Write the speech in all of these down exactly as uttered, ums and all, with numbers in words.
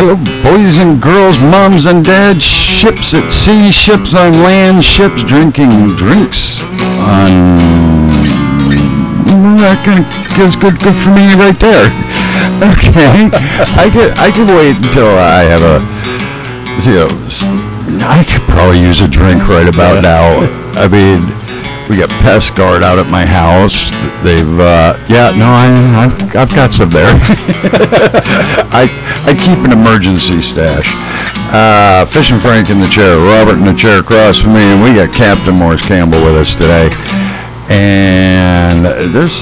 Hello, boys and girls, moms and dads, ships at sea, ships on land, ships drinking drinks on... That kind of is good, good for me right there. Okay, I could, I could wait until I have a, you know, I could probably use a drink right about now. I mean, we got Pest Guard out at my house. They've, uh, yeah, no, I, I've, I've got some there. I, I keep an emergency stash. Uh, Fishing Frank in the chair, Robert in the chair across from me, and we got Captain Morris Campbell with us today. And there's,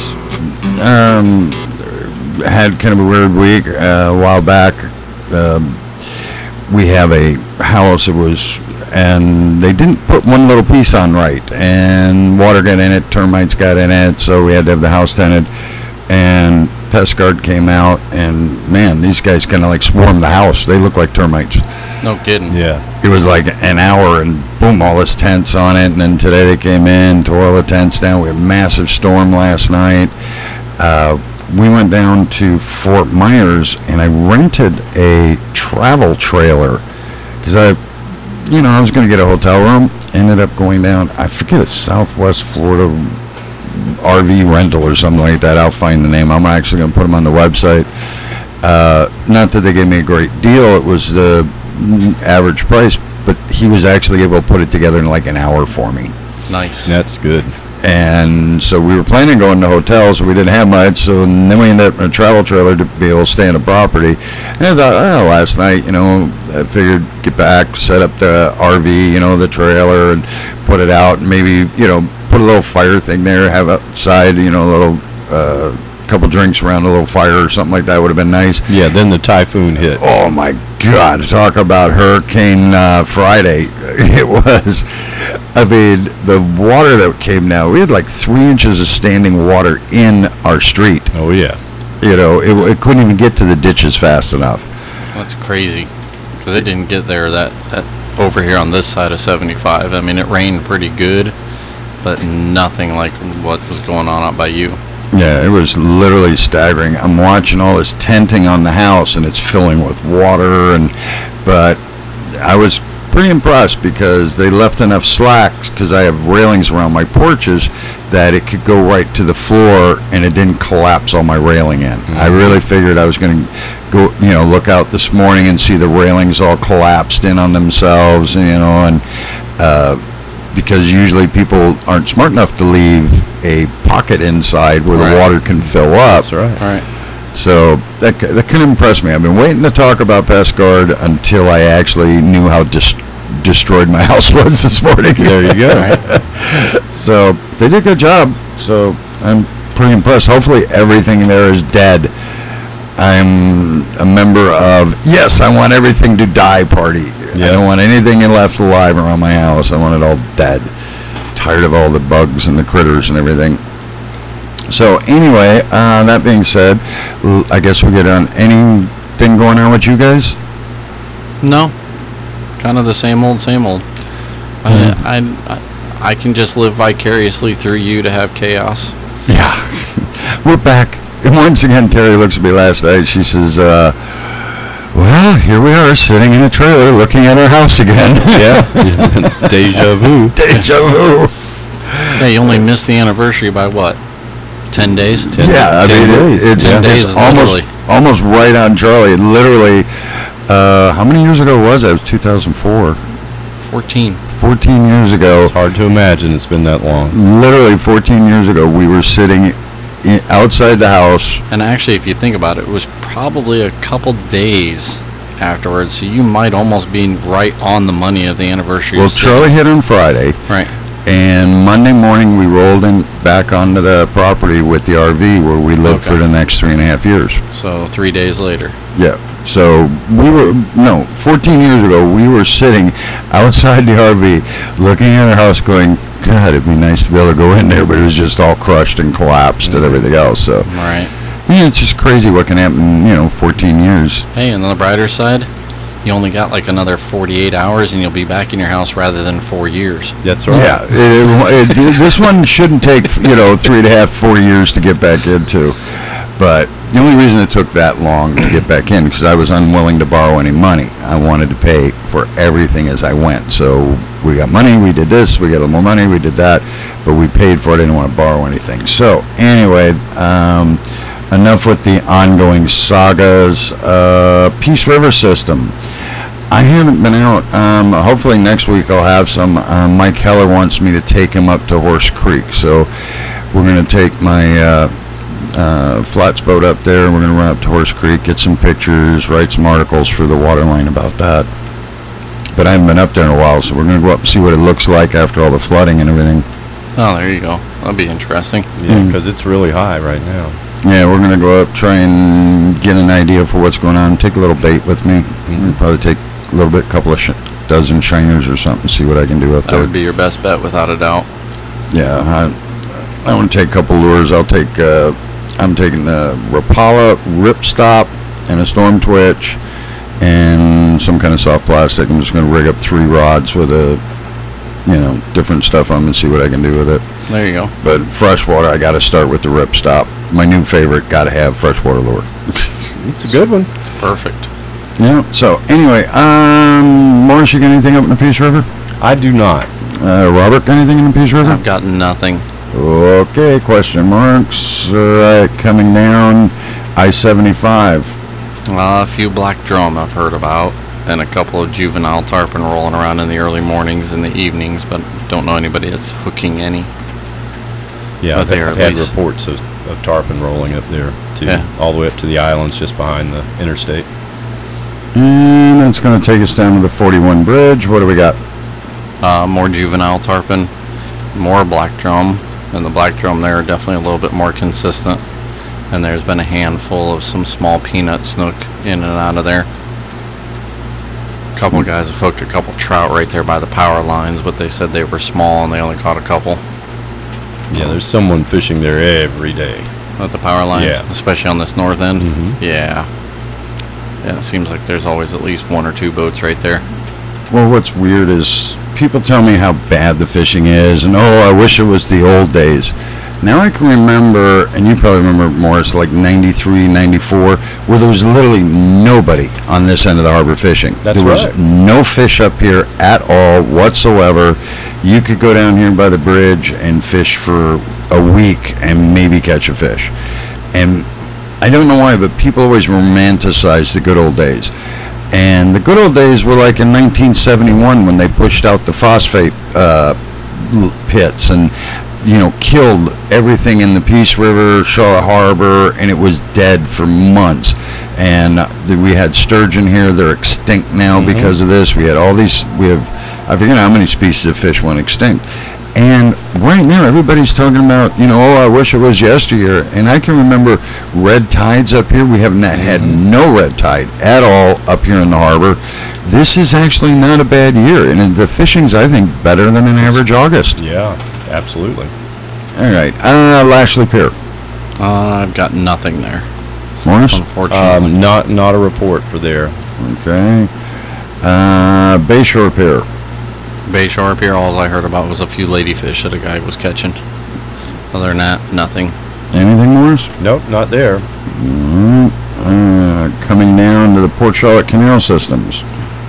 um, had kind of a weird week uh, a while back. Um, we have a house that was, and they didn't put one little piece on right, and water got in it, termites got in it, so we had to have the house tented, and Pest Guard came out, and man, these guys kind of like swarmed the house. They look like termites. No kidding. Yeah. It was like an hour, and boom, all this tents on it, and then today they came in, tore all the tents down. We had a massive storm last night. Uh, we went down to Fort Myers, and I rented a travel trailer, because I, you know, I was going to get a hotel room, ended up going down, I forget, a Southwest Florida R V rental or something like that. I'll find the name. I'm actually going to put them on the website. Uh, not that they gave me a great deal. It was the average price, but he was actually able to put it together in like an hour for me. Nice. That's good. And so we were planning on going to hotels, so we didn't have much, so then we ended up in a travel trailer to be able to stay on the property. And I thought, oh, last night, you know, I figured get back, set up the R V, you know, the trailer, and put it out, and maybe, you know, put a little fire thing there, have outside, you know, a little, uh, couple drinks around a little fire or something like that would have been nice. Yeah, then the typhoon hit. Oh my God, talk about Hurricane uh, Friday. It was, I mean, the water that came down, we had like three inches of standing water in our street. Oh, yeah. You know, it, it couldn't even get to the ditches fast enough. That's crazy, because it didn't get there that, that over here on this side of seventy-five. I mean, it rained pretty good, but nothing like what was going on out by you. Yeah, it was literally staggering. I'm watching all this tenting on the house, and it's filling with water, and but I was pretty impressed because they left enough slack, because I have railings around my porches, that it could go right to the floor, and it didn't collapse all my railing in. Mm-hmm. I really figured I was going to go, you know, look out this morning and see the railings all collapsed in on themselves, you know, and uh, because usually people aren't smart enough to leave a pocket inside where right. the water can fill up. That's right. Right. So that that can impress me. I've been waiting to talk about Pest Guard until I actually knew how dis- destroyed my house was this morning. There you go. Right. So they did a good job. So I'm pretty impressed. Hopefully everything there is dead. I'm a member of, yes, I want everything to die party. Yeah. I don't want anything left alive around my house. I want it all dead. Tired of all the bugs and the critters and everything. So anyway, uh, that being said, I guess we get on anything going on with you guys? No. Kind of the same old, same old. Mm-hmm. I, I, I can just live vicariously through you to have chaos. Yeah. We're back. And once again, Terry looks at me last night. She says, uh, well, here we are sitting in a trailer looking at our house again. Yeah. Deja vu. Deja vu. Yeah, you only missed the anniversary by what? Ten days? Ten, yeah, I ten mean, days. It, it's, ten it's days almost, literally. almost right on Charlie. It literally, uh, how many years ago was that? It was two thousand four. Fourteen. fourteen years ago. It's hard to imagine it's been that long. Literally fourteen years ago, we were sitting in, outside the house. And actually, if you think about it, it was probably a couple days afterwards, so you might almost be right on the money of the anniversary. Well, Charlie hit on Friday. Right. And Monday morning, we rolled in back onto the property with the R V where we lived Okay. for the next three and a half years. So three days later. Yeah. So we were, no, fourteen years ago, we were sitting outside the R V looking at our house going, God, it'd be nice to be able to go in there, but it was just all crushed and collapsed mm-hmm. and everything else. So, right. Yeah, it's just crazy what can happen in, you know, fourteen years. Hey, and on the brighter side, you only got like another forty-eight hours and you'll be back in your house rather than four years. That's right. Yeah, it, it, it, this one shouldn't take, you know, three and a half, four years to get back into. But the only reason it took that long to get back in because I was unwilling to borrow any money. I wanted to pay for everything as I went. So we got money, we did this, we got a little more money, we did that, but we paid for it. I didn't want to borrow anything. So anyway, um, enough with the ongoing sagas. Uh, Peace River system. I haven't been out. Um, hopefully next week I'll have some. Uh, Mike Heller wants me to take him up to Horse Creek, so we're going to take my uh, uh, flats boat up there. We're going to run up to Horse Creek, get some pictures, write some articles for the water line about that. But I haven't been up there in a while, so we're going to go up and see what it looks like after all the flooding and everything. Oh, there you go. That'll be interesting. Yeah, because it's really high right now. Yeah, we're going to go up, try and get an idea for what's going on. Take a little bait with me. Mm-hmm. Probably take a little bit, couple of sh- dozen shiners or something, see what I can do up That there. would be your best bet, without a doubt. Yeah, I, I want to take a couple lures. I'll take, uh, I'm taking a Rapala ripstop and a storm twitch and some kind of soft plastic. I'm just going to rig up three rods with a, you know, different stuff on them and see what I can do with it. There you go. But freshwater, I got to start with the ripstop. My new favorite, got to have freshwater lure. It's a good one. Perfect. Yeah. So anyway, um, Morris, you got anything up in the Peace River? I do not. Uh, Robert, got anything in the Peace River? I've got nothing. Okay, question marks. All right, coming down I seventy-five. Uh, a few black drum I've heard about, and a couple of juvenile tarpon rolling around in the early mornings and the evenings, but don't know anybody that's hooking any. Yeah, But I've, they are I've at had least- reports of, of tarpon rolling up there, too, Yeah. all the way up to the islands just behind the interstate. And that's going to take us down to the forty-one bridge. What do we got? Uh, more juvenile tarpon, more black drum, and the black drum there are definitely a little bit more consistent. And there's been a handful of some small peanut snook in and out of there. A couple guys have hooked a couple trout right there by the power lines, but they said they were small and they only caught a couple Yeah, there's someone fishing there every day. at the power lines, Yeah. especially on this north end. Mhm. Yeah. Yeah, it seems like there's always at least one or two boats right there. Well, what's weird is people tell me how bad the fishing is, and oh, I wish it was the old days. Now I can remember, and you probably remember, Morris, like ninety-three, ninety-four, where there was literally nobody on this end of the harbor fishing. That's there was right. no fish up here at all whatsoever. You could go down here by the bridge and fish for a week and maybe catch a fish. And I don't know why, but people always romanticize the good old days. And the good old days were like in nineteen seventy-one when they pushed out the phosphate uh, l- pits and, you know, killed everything in the Peace River, Charlotte Harbor, and it was dead for months. And uh, th- we had sturgeon here; they're extinct now Mhm. because of this. We had all these. We have, I forget how many species of fish went extinct. And right now, everybody's talking about, you know, oh, I wish it was yesteryear. And I can remember red tides up here. We have not had no red tide at all up here in the harbor. This is actually not a bad year, and the fishing's, I think, better than an average August. Yeah, absolutely. All right, uh, Lashley Pier. Uh, I've got nothing there, Morris? unfortunately. Um, not not a report for there. Okay. Uh, Bayshore Pier. Bayshore Pier, all I heard about was a few ladyfish that a guy was catching. Other than that, nothing. Anything, Morris? Nope, not there. Mm, uh, coming down to the Port Charlotte Canal Systems.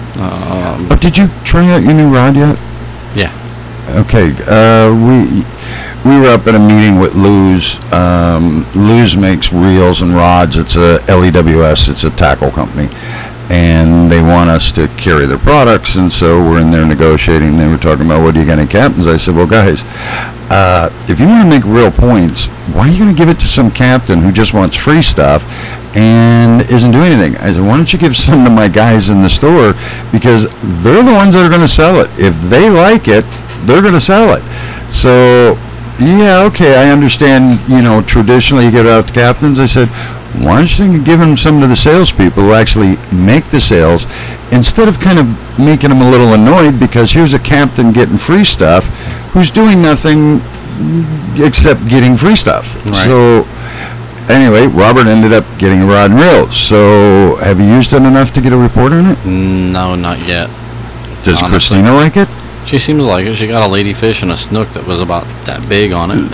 Um, But did you try out your new rod yet? yeah. Okay, uh, we we were up at a meeting with Luz. Um, Luz makes reels and rods. It's a L E W S. It's a tackle company, and they want us to carry their products. And so we're in there negotiating. They were talking about, what do you got, any captains? I said, well, guys, uh, if you want to make real points, why are you going to give it to some captain who just wants free stuff and isn't doing anything? I said, why don't you give some to my guys in the store, because they're the ones that are going to sell it. If they like it, they're going to sell it. So, yeah, okay, I understand, you know, traditionally you give it out to captains. I said, why don't you give them some to the salespeople who actually make the sales, instead of kind of making them a little annoyed because here's a captain getting free stuff who's doing nothing except getting free stuff. Right. So, anyway, Robert ended up getting a rod and reel. So, have you used it enough to get a report on it? No, not yet. Does Honestly. Christina like it? She seems like it. She got a ladyfish and a snook that was about that big on it.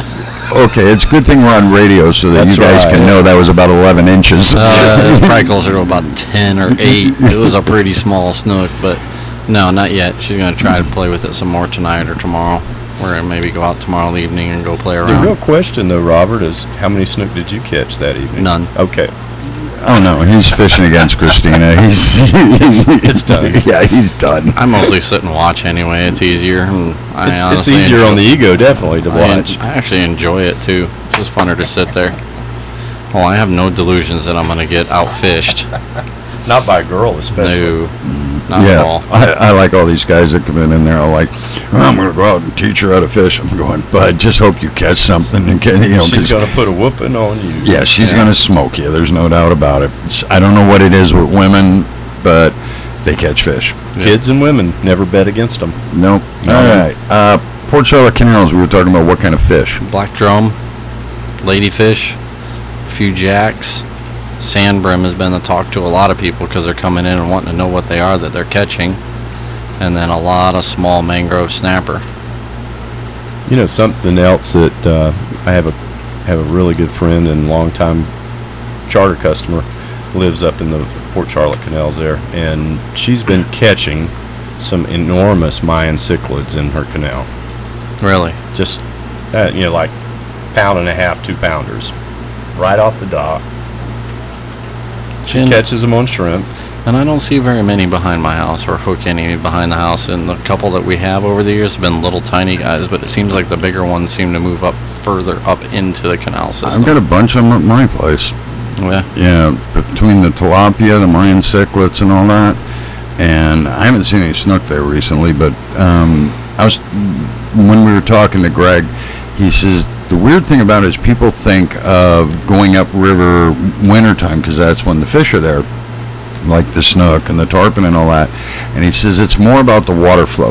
Okay, it's a good thing we're on radio so that That's you guys right. can know that was about eleven inches. Uh, probably closer to about ten or eight. It was a pretty small snook, but no, not yet. She's gonna try to play with it some more tonight or tomorrow. We're gonna maybe go out tomorrow evening and go play The around. real question, though, Robert, is how many snook did you catch that evening? None. Okay. Oh no, he's fishing against Christina. He's, he's it's done. Yeah, he's done. I mostly sit and watch anyway. It's easier. And I It's, it's honestly easier on the enjoy- ego, definitely, to I, en- watch. I actually enjoy it too. It's just funner to sit there. Well, I have no delusions that I'm gonna get outfished. Not by a girl, especially. No, not yeah, at all. I, I like all these guys that come in and they're all like, oh, I'm going to go out and teach her how to fish. I'm going, bud, just hope you catch something. And can, you know, She's 'cause- going to put a whooping on you. yeah, she's Yeah. going to smoke you. There's no doubt about it. It's, I don't know what it is with women, but they catch fish. Kids and women, never bet against them. Nope. All right. Uh, Port Charlotte Canals, we were talking about what kind of fish. Black drum, ladyfish, a few jacks. Sand brim has been the talk to a lot of people because they're coming in and wanting to know what they are that they're catching. And then a lot of small mangrove snapper. You know, something else that uh, I have a have a really good friend and longtime charter customer lives up in the Port Charlotte Canals there, and she's been catching some enormous Mayan cichlids in her canal. Really? Just, uh, you know, like pound and a half, two pounders, right off the dock. She And- catches them on shrimp. And I don't see very many behind my house or hook any behind the house. And the couple that we have over the years have been little tiny guys, but it seems like the bigger ones seem to move up further up into the canal system. I've got a bunch of them at my place. Yeah. Yeah, between the tilapia, the Mayan cichlids, and all that. And I haven't seen any snook there recently, but um, I was when we were talking to Greg, he says the weird thing about it is people think of going upriver wintertime because that's when the fish are there, like the snook and the tarpon and all that. And he says it's more about the water flow.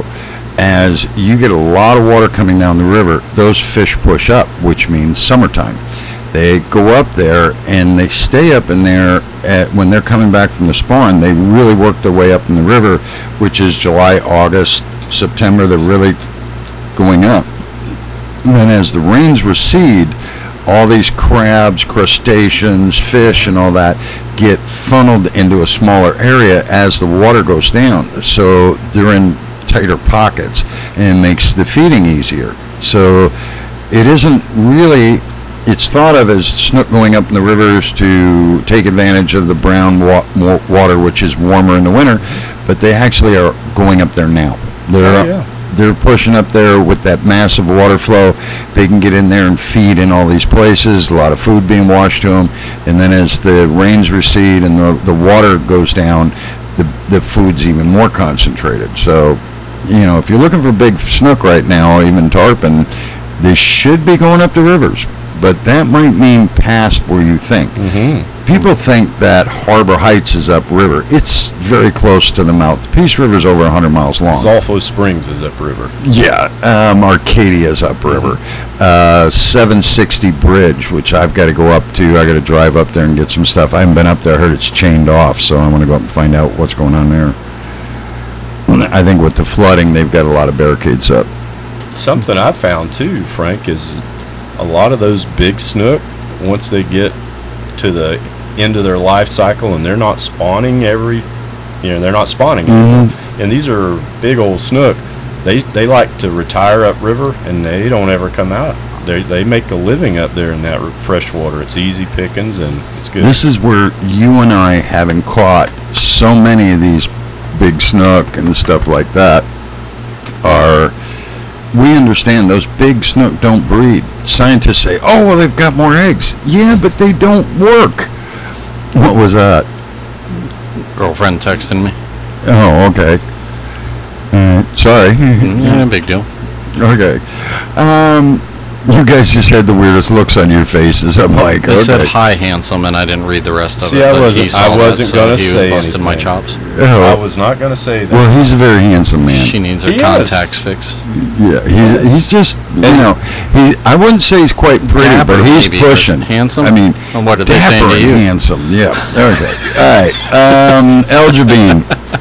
As you get a lot of water coming down the river, those fish push up, which means summertime. They go up there and they stay up in there at, when they're coming back from the spawn. They really work their way up in the river, which is July, August, September. They're really going up. And then as the rains recede, all these crabs, crustaceans, fish, and all that get funneled into a smaller area as the water goes down. So they're in tighter pockets and it makes the feeding easier. So it isn't really, it's thought of as snook going up in the rivers to take advantage of the brown wa- wa- water, which is warmer in the winter, but they actually are going up there now. They're Oh, up, yeah. they're pushing up there with that massive water flow. They can get in there and feed in all these places, a lot of food being washed to them, and then as the rains recede and the, the water goes down, the, the food's even more concentrated. So, you know, if you're looking for big snook right now, even tarpon, they should be going up the rivers. But that might mean past where you think. Mm-hmm. People think that Harbor Heights is upriver. It's very close to the mouth. Peace River's over one hundred miles long. Zolfo Springs is upriver. Yeah, um, Arcadia's upriver. Uh, seven sixty Bridge, which I've got to go up to. I got to drive up there and get some stuff. I haven't been up there. I heard it's chained off, so I want to go up and find out what's going on there. I think with the flooding, they've got a lot of barricades up. Something I found too, Frank, is a lot of those big snook, once they get to the end of their life cycle and they're not spawning every, you know, they're not spawning anymore. And these are big old snook. They they like to retire upriver and they don't ever come out. They they make a living up there in that r- fresh water. It's easy pickings and it's good. This is where you and I, having caught so many of these big snook and stuff like that, are, we understand those big snook don't breed. Scientists say, oh, well, they've got more eggs. Yeah, but they don't work. What was that? Girlfriend texting me. Oh, okay. Uh, sorry. Yeah, no big deal. Okay. Um, you guys just had the weirdest looks on your faces. I'm like, They okay. said hi, handsome, and I didn't read the rest of See, it. I but wasn't- he saw I that, wasn't so gonna he say was busting my anything. chops. I Oh, was not going to say that. well, he's a very handsome man. She needs her He is. contacts fixed. Yeah, he's, he's just, you know, he. I wouldn't say he's quite pretty, Dapper, but he's maybe, but pushing. handsome? I mean, Well, what are they saying dapper to and you? handsome. Yeah. Okay. All right. Um, Eljabin.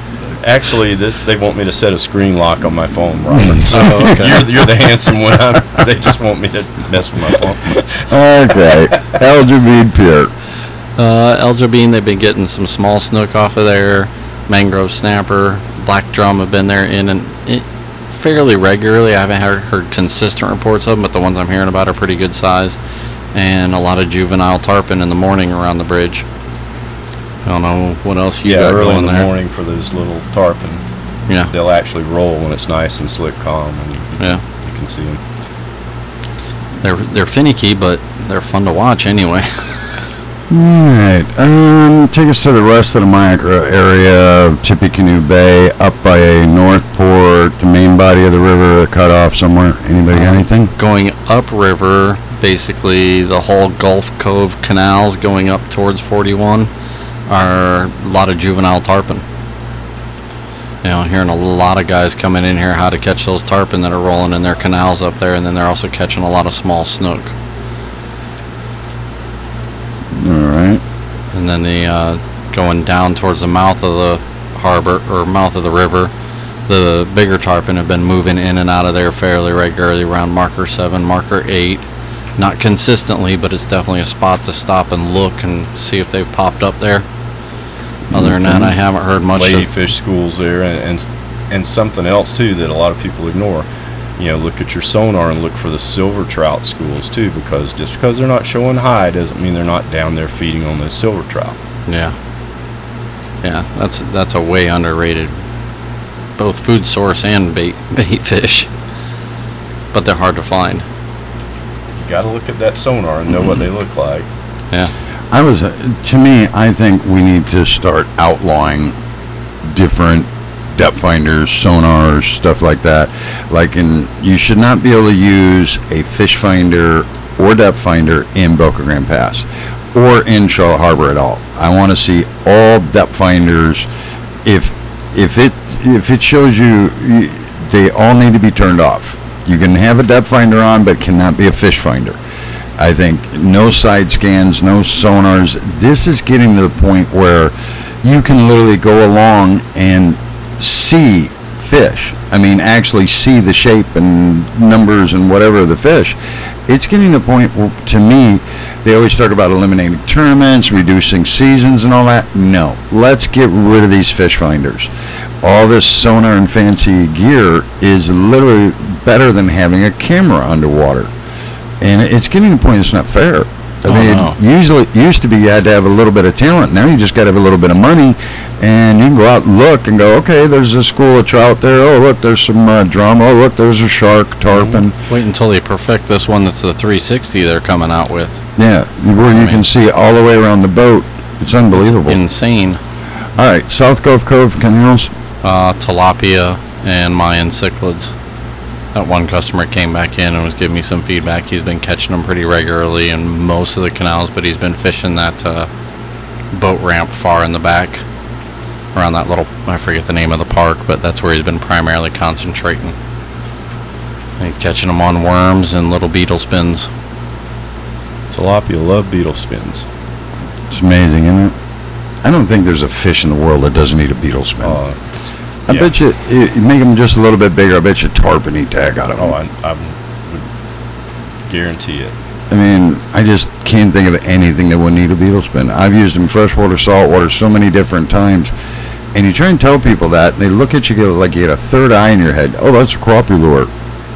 Actually, this, they want me to set a screen lock on my phone, Robert. So Oh, okay. you're, you're the handsome one. I'm, they just want me to mess with my phone. Okay. Algebine Pier. Uh, Elgin, they've been getting some small snook off of there. Mangrove snapper, black drum have been there in and it, fairly regularly. I haven't heard, heard consistent reports of them, but the ones I'm hearing about are pretty good size. And a lot of juvenile tarpon in the morning around the bridge. I don't know what else you Yeah, got early going in the there. morning for those little tarpon. Yeah, They'll actually roll when it's nice and slick calm, and you, you, yeah. can, you can see them. They're they're finicky, but they're fun to watch anyway. Alright, um, take us to the rest of the micro area, Tippecanoe Bay, up by Northport, the main body of the river, cut off somewhere. Anybody got anything? Going upriver, basically the whole Gulf Cove canals going up towards forty-one are a lot of juvenile tarpon. You know, hearing a lot of guys coming in here how to catch those tarpon that are rolling in their canals up there, and then they're also catching a lot of small snook. Alright. And then the uh, going down towards the mouth of the harbor or mouth of the river, the bigger tarpon have been moving in and out of there fairly regularly around marker seven, marker eight. Not consistently, but it's definitely a spot to stop and look and see if they've popped up there. Other than that, I haven't heard much. Of, Ladyfish schools there, and, and and something else too that a lot of people ignore. You know, look at your sonar and look for the silver trout schools too, because just because they're not showing high doesn't mean they're not down there feeding on those silver trout. yeah, yeah, that's that's a way underrated, both food source and bait bait fish. But they're hard to find. You got to look at that sonar and know what they look like. Yeah. I was, uh, to me, I think we need to start outlawing different depth finders, sonars, stuff like that. Like, in, you should not be able to use a fish finder or depth finder in Boca Grande Pass or in Charlotte Harbor at all. I want to see all depth finders. If if it if it shows you, you, they all need to be turned off. You can have a depth finder on, but it cannot be a fish finder. I think no side scans, no sonars. This is getting to the point where you can literally go along and see fish. I mean, actually see the shape and numbers and whatever of the fish. It's getting to the point where, to me, they always talk about eliminating tournaments, reducing seasons and all that. No. Let's get rid of these fish finders. All this sonar and fancy gear is literally better than having a camera underwater. And it's getting to the point it's not fair. I Oh, mean, no. usually, used to be you had to have a little bit of talent. Now you just got to have a little bit of money, and you can go out and look and go, okay, there's a school of trout there. Oh, look, there's some uh, drum. Oh, look, there's a shark, tarpon. Wait until they perfect this one that's the three sixty they're coming out with. Yeah, where you can see all the way around the boat. It's unbelievable. Insane. All right, South Gulf Cove canals. Uh, tilapia and Mayan cichlids. That one customer came back in and was giving me some feedback. He's been catching them pretty regularly in most of the canals, but he's been fishing that uh, boat ramp far in the back around that little, I forget the name of the park, but that's where he's been primarily concentrating. And he's catching them on worms and little beetle spins. Tilapia love beetle spins. It's amazing, isn't it? I don't think there's a fish in the world that doesn't eat a beetle spin. Uh, it's- I yeah. bet you, you you make them just a little bit bigger. I bet you tarpon eat the heck out of them. Oh, I, I would guarantee it. I mean, I just can't think of anything that wouldn't eat a beetle spin. I've used them freshwater, saltwater so many different times. And you try and tell people that, and they look at you like you had a third eye in your head. Oh, that's a crappie lure.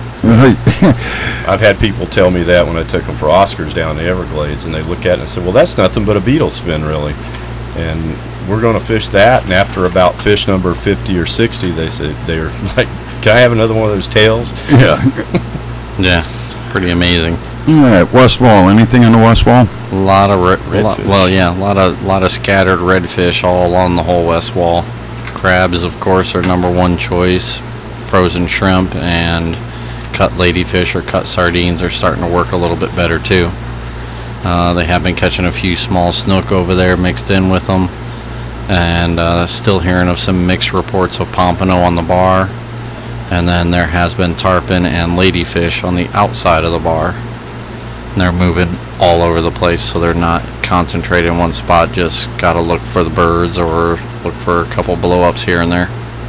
I've had people tell me that when I took them for Oscars down the Everglades, and they look at it and say, well, that's nothing but a beetle spin, really. And we're going to fish that, and after about fish number fifty or sixty, they said, they're like, can I have another one of those tails? Yeah. Yeah, pretty amazing. All right, West Wall. Anything on the West Wall? A lot of re- lo- Redfish. well, yeah, a lot of lot of scattered redfish all along the whole west wall. Crabs, of course, are number one choice. Frozen shrimp and cut ladyfish or cut sardines are starting to work a little bit better too. Uh, they have been catching a few small snook over there mixed in with them, and uh, still hearing of some mixed reports of pompano on the bar. And then there has been tarpon and ladyfish on the outside of the bar. And they're moving all over the place, so they're not concentrated in one spot. Just got to look for the birds or look for a couple blow-ups here and there.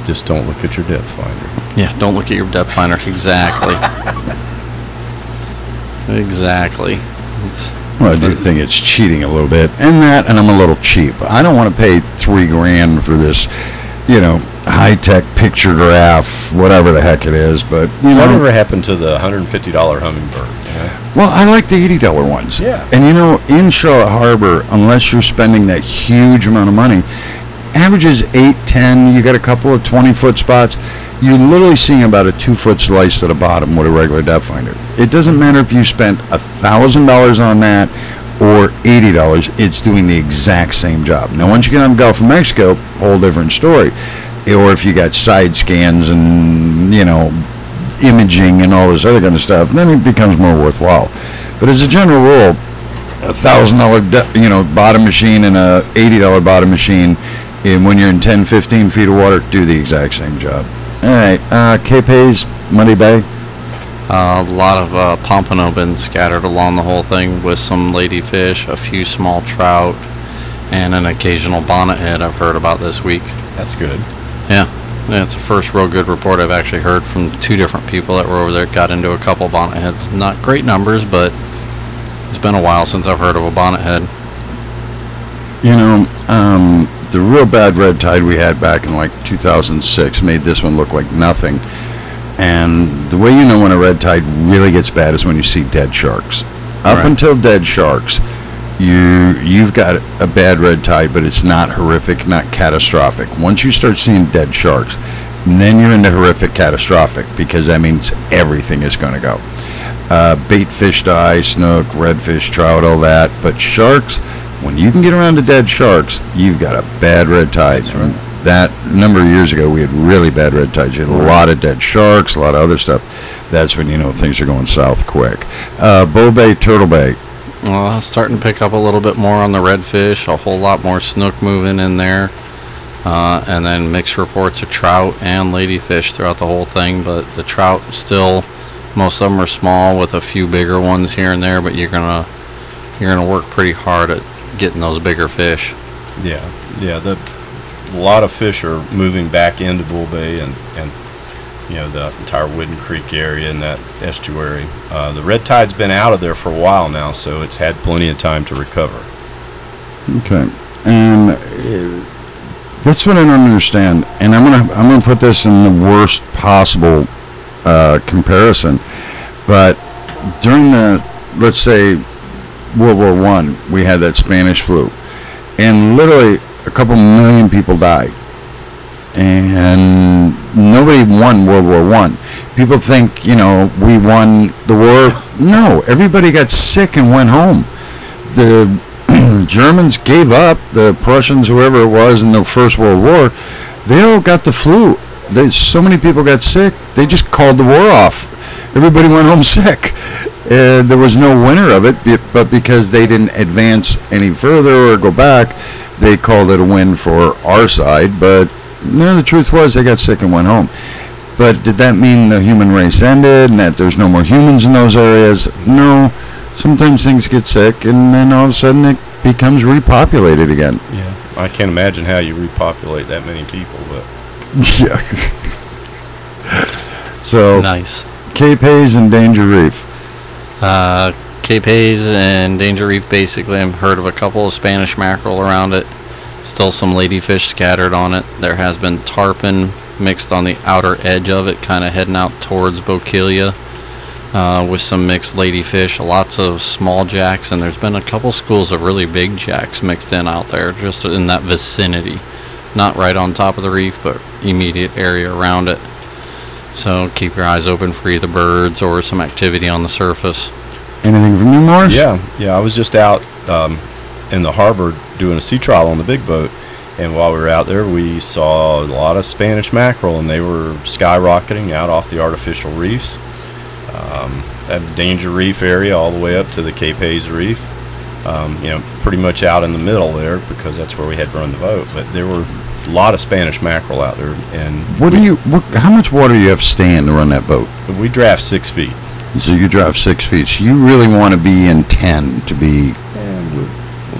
Just don't look at your depth finder. Yeah, don't look at your depth finder. Exactly. Exactly. It's, Well, I do think it's cheating a little bit, and that, and I'm a little cheap. I don't want to pay three grand for this, you know, high-tech picture graph, whatever the heck it is. But you know, Whatever happened to the one hundred fifty dollar Hummingbird? You know? well, I like the eighty dollar ones. Yeah. And you know, in Charlotte Harbor, unless you're spending that huge amount of money, averages eight, ten. You got a couple of twenty-foot spots. You're literally seeing about a two-foot slice to the bottom with a regular depth finder. It doesn't matter if you spent a thousand dollars on that or eighty dollars. It's doing the exact same job. Now, once you get on the Gulf of Mexico, whole different story. Or if you got side scans and you know imaging and all this other kind of stuff, then it becomes more worthwhile. But as a general rule, a thousand dollar you know bottom machine and a eighty dollar bottom machine, and when you're in ten, fifteen feet of water, do the exact same job. All right, uh, Cape Hayes, Money Bay. Uh, a lot of uh, pompano been scattered along the whole thing with some ladyfish, a few small trout, and an occasional bonnethead I've heard about this week. That's good. Yeah, yeah, it's the first real good report I've actually heard from two different people that were over there. Got into a couple bonnetheads. Not great numbers, but it's been a while since I've heard of a bonnethead. You know, um, the real bad red tide we had back in like two thousand six made this one look like nothing. And the way you know when a red tide really gets bad is when you see dead sharks. Up Right. until dead sharks, you you've got a bad red tide, but it's not horrific, not catastrophic. Once you start seeing dead sharks, then you're into horrific, catastrophic, because that means everything is going to go. Uh, bait fish die, snook, redfish, trout, all that. But sharks, when you can get around to dead sharks, you've got a bad red tide. That's right. That a number of years ago, we had really bad red tides. You had a lot of dead sharks, a lot of other stuff. That's when you know things are going south quick. Uh, Bull Bay, Turtle Bay. Well, starting to pick up a little bit more on the redfish, a whole lot more snook moving in there, uh, and then mixed reports of trout and ladyfish throughout the whole thing. But the trout still, most of them are small with a few bigger ones here and there. But you're gonna you're gonna work pretty hard at getting those bigger fish. Yeah, yeah. The a lot of fish are moving back into Bull Bay and and you know the entire Whidden Creek area and that estuary. Uh, the red tide's been out of there for a while now, so it's had plenty of time to recover. Okay, and uh, that's what I don't understand. And I'm gonna I'm gonna put this in the worst possible uh, comparison. But during the, let's say, World War One, we had that Spanish flu, and literally a couple million people died, and nobody won World War One. People think, you know, we won the war. No, everybody got sick and went home. The Germans gave up. The Prussians, whoever it was in the First World War, they all got the flu. They, so many people got sick, they just called the war off. Everybody went home sick. Uh, there was no winner of it, but because they didn't advance any further or go back, they called it a win for our side. But no, the truth was they got sick and went home. But did that mean the human race ended and that there's no more humans in those areas? No. Sometimes things get sick and then all of a sudden it becomes repopulated again. Yeah, I can't imagine how you repopulate that many people, but Yeah. So Nice. Cape Hayes and Danger Reef. Uh, Cape Hayes and Danger Reef, basically, I've heard of a couple of Spanish mackerel around it. Still some ladyfish scattered on it. There has been tarpon mixed on the outer edge of it, kind of heading out towards Bokeelia, uh, with some mixed ladyfish. Lots of small jacks, and there's been a couple schools of really big jacks mixed in out there, just in that vicinity. Not right on top of the reef, but immediate area around it. So keep your eyes open for either birds or some activity on the surface. Anything from you, Morris? yeah, yeah. I was just out um, in the harbor doing a sea trial on the big boat, and while we were out there, we saw a lot of Spanish mackerel, and they were skyrocketing out off the artificial reefs. Um, that Danger Reef area all the way up to the Cape Hayes Reef. Um, you know, pretty much out in the middle there because that's where we had run the boat. But there were a lot of Spanish mackerel out there, and What do you? What, how much water do you have to stay in to run that boat? we draft six feet. So you drive six feet. So you really want to be in ten to be.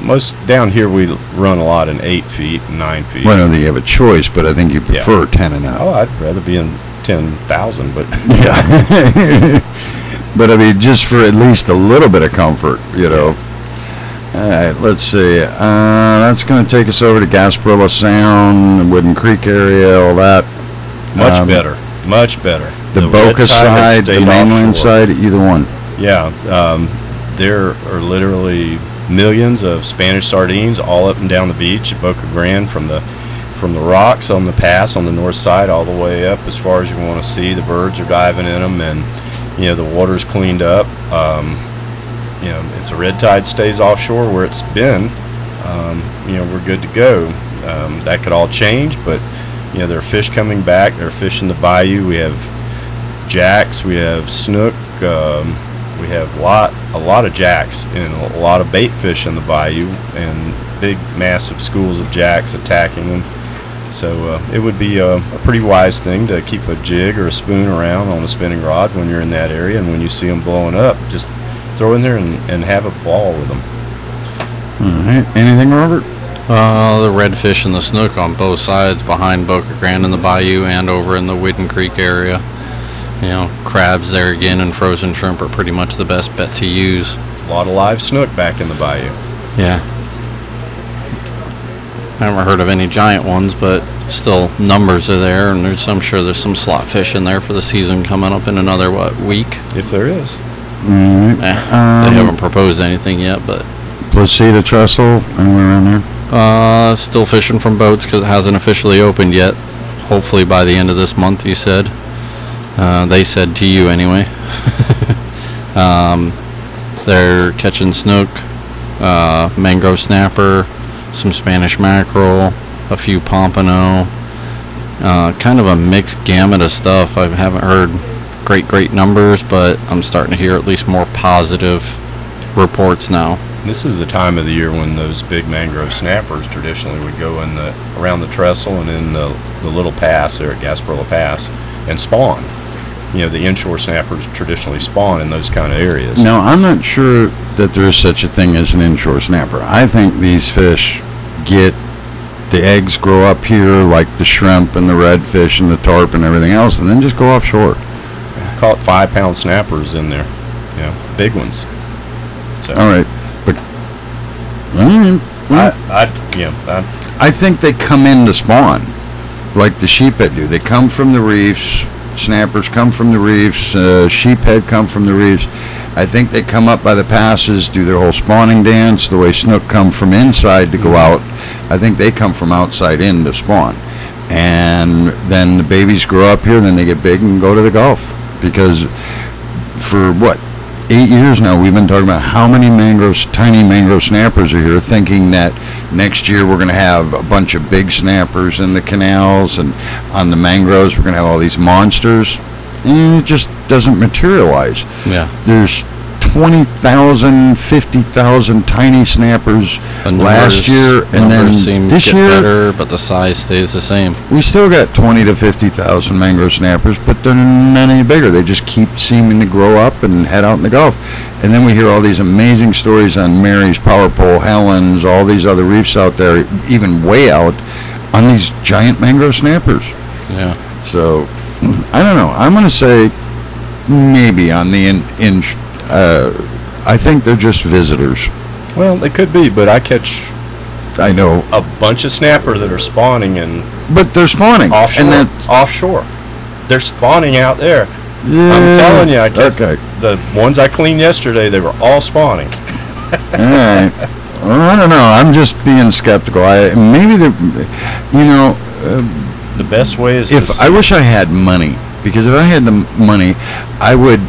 most down here we run a lot in eight feet and nine feet. Well, I don't think you have a choice, but I think you Yeah. prefer ten and up. Oh, I'd rather be in ten thousand, but Yeah. But I mean, just for at least a little bit of comfort, you know. All right, let's see. Uh, that's going to take us over to Gasparilla Sound, Wooden Creek area, all that. much Um, better, much better. The, red Boca tide has side, the stayed mainland offshore. side, either one. Yeah, um, there are literally millions of Spanish sardines all up and down the beach at Boca Grande, from the from the rocks on the pass on the north side all the way up as far as you want to see. The birds are diving in them, and you know the water's cleaned up. Um, you know, if the red tide stays offshore where it's been, um, you know we're good to go. Um, that could all change, but you know there are fish coming back. There are fish in the bayou. We have jacks. We have snook. Um, we have lot a lot of jacks and a lot of bait fish in the bayou, and big massive schools of jacks attacking them. So uh, it would be a, a pretty wise thing to keep a jig or a spoon around on a spinning rod when you're in that area, and when you see them blowing up, just throw in there and, and have a ball with them. All right. Anything, Robert? Uh, the redfish and the snook on both sides, behind Boca Grande in the bayou and over in the Wooden Creek area. You know, crabs there again and frozen shrimp are pretty much the best bet to use. A lot of live snook back in the bayou. Yeah. I haven't heard of any giant ones, but still numbers are there, and there's I'm sure there's some slot fish in there for the season coming up in another what week. If there is. All right. Eh, Um, they haven't proposed anything yet, but Placida Trestle, anywhere around there? uh, still fishing from boats because it hasn't officially opened yet. Hopefully by the end of this month, you said. Uh, they said to you anyway. um, they're catching snook, uh, mangrove snapper, some Spanish mackerel, a few pompano, uh, kind of a mixed gamut of stuff. I haven't heard great, great numbers, but I'm starting to hear at least more positive reports now. This is the time of the year when those big mangrove snappers traditionally would go in the around the trestle and in the, the little pass there at Gasparilla Pass and spawn. You know, the inshore snappers traditionally spawn in those kind of areas. No, I'm not sure that there is such a thing as an inshore snapper. I think these fish get, the eggs grow up here like the shrimp and the redfish and the tarp and everything else, and then just go offshore. I caught five pound snappers in there, you know, big ones. So All right, but mm, I, mm, I, you know, I, I think they come in to spawn, like the sheephead do. They come from the reefs. Snappers come from the reefs. Uh, sheephead come from the reefs. I think they come up by the passes, do their whole spawning dance, the way snook come from inside to go out. I think they come from outside in to spawn. And then the babies grow up here, then they get big and go to the Gulf. Because for, what, eight years now, we've been talking about how many mangroves, tiny mangrove snappers are here, thinking that next year we're going to have a bunch of big snappers in the canals, and on the mangroves we're going to have all these monsters. And it just doesn't materialize. Yeah. There's twenty thousand, fifty thousand tiny snappers The last numbers- year, and then numbers seem this to get year better, but the size stays the same. we still got twenty to fifty thousand mangrove snappers, but they're not any bigger. They just keep seeming to grow up and head out in the Gulf. And then we hear all these amazing stories on Mary's, Power Pole, Helen's, all these other reefs out there, even way out, on these giant mangrove snappers. Yeah. So, I don't know. I'm going to say maybe on the in, in uh, I think they're just visitors. well, they could be, but I catch I know, a bunch of snapper that are spawning in but they're spawning. offshore. And that, offshore. They're spawning out there. yeah, I'm telling you, I kept okay. the ones I cleaned yesterday. They were all spawning. All right. Well, I don't know. I'm just being skeptical. I maybe the, you know, uh, The best way is to if see I wish I had money, because if I had the m- money, I would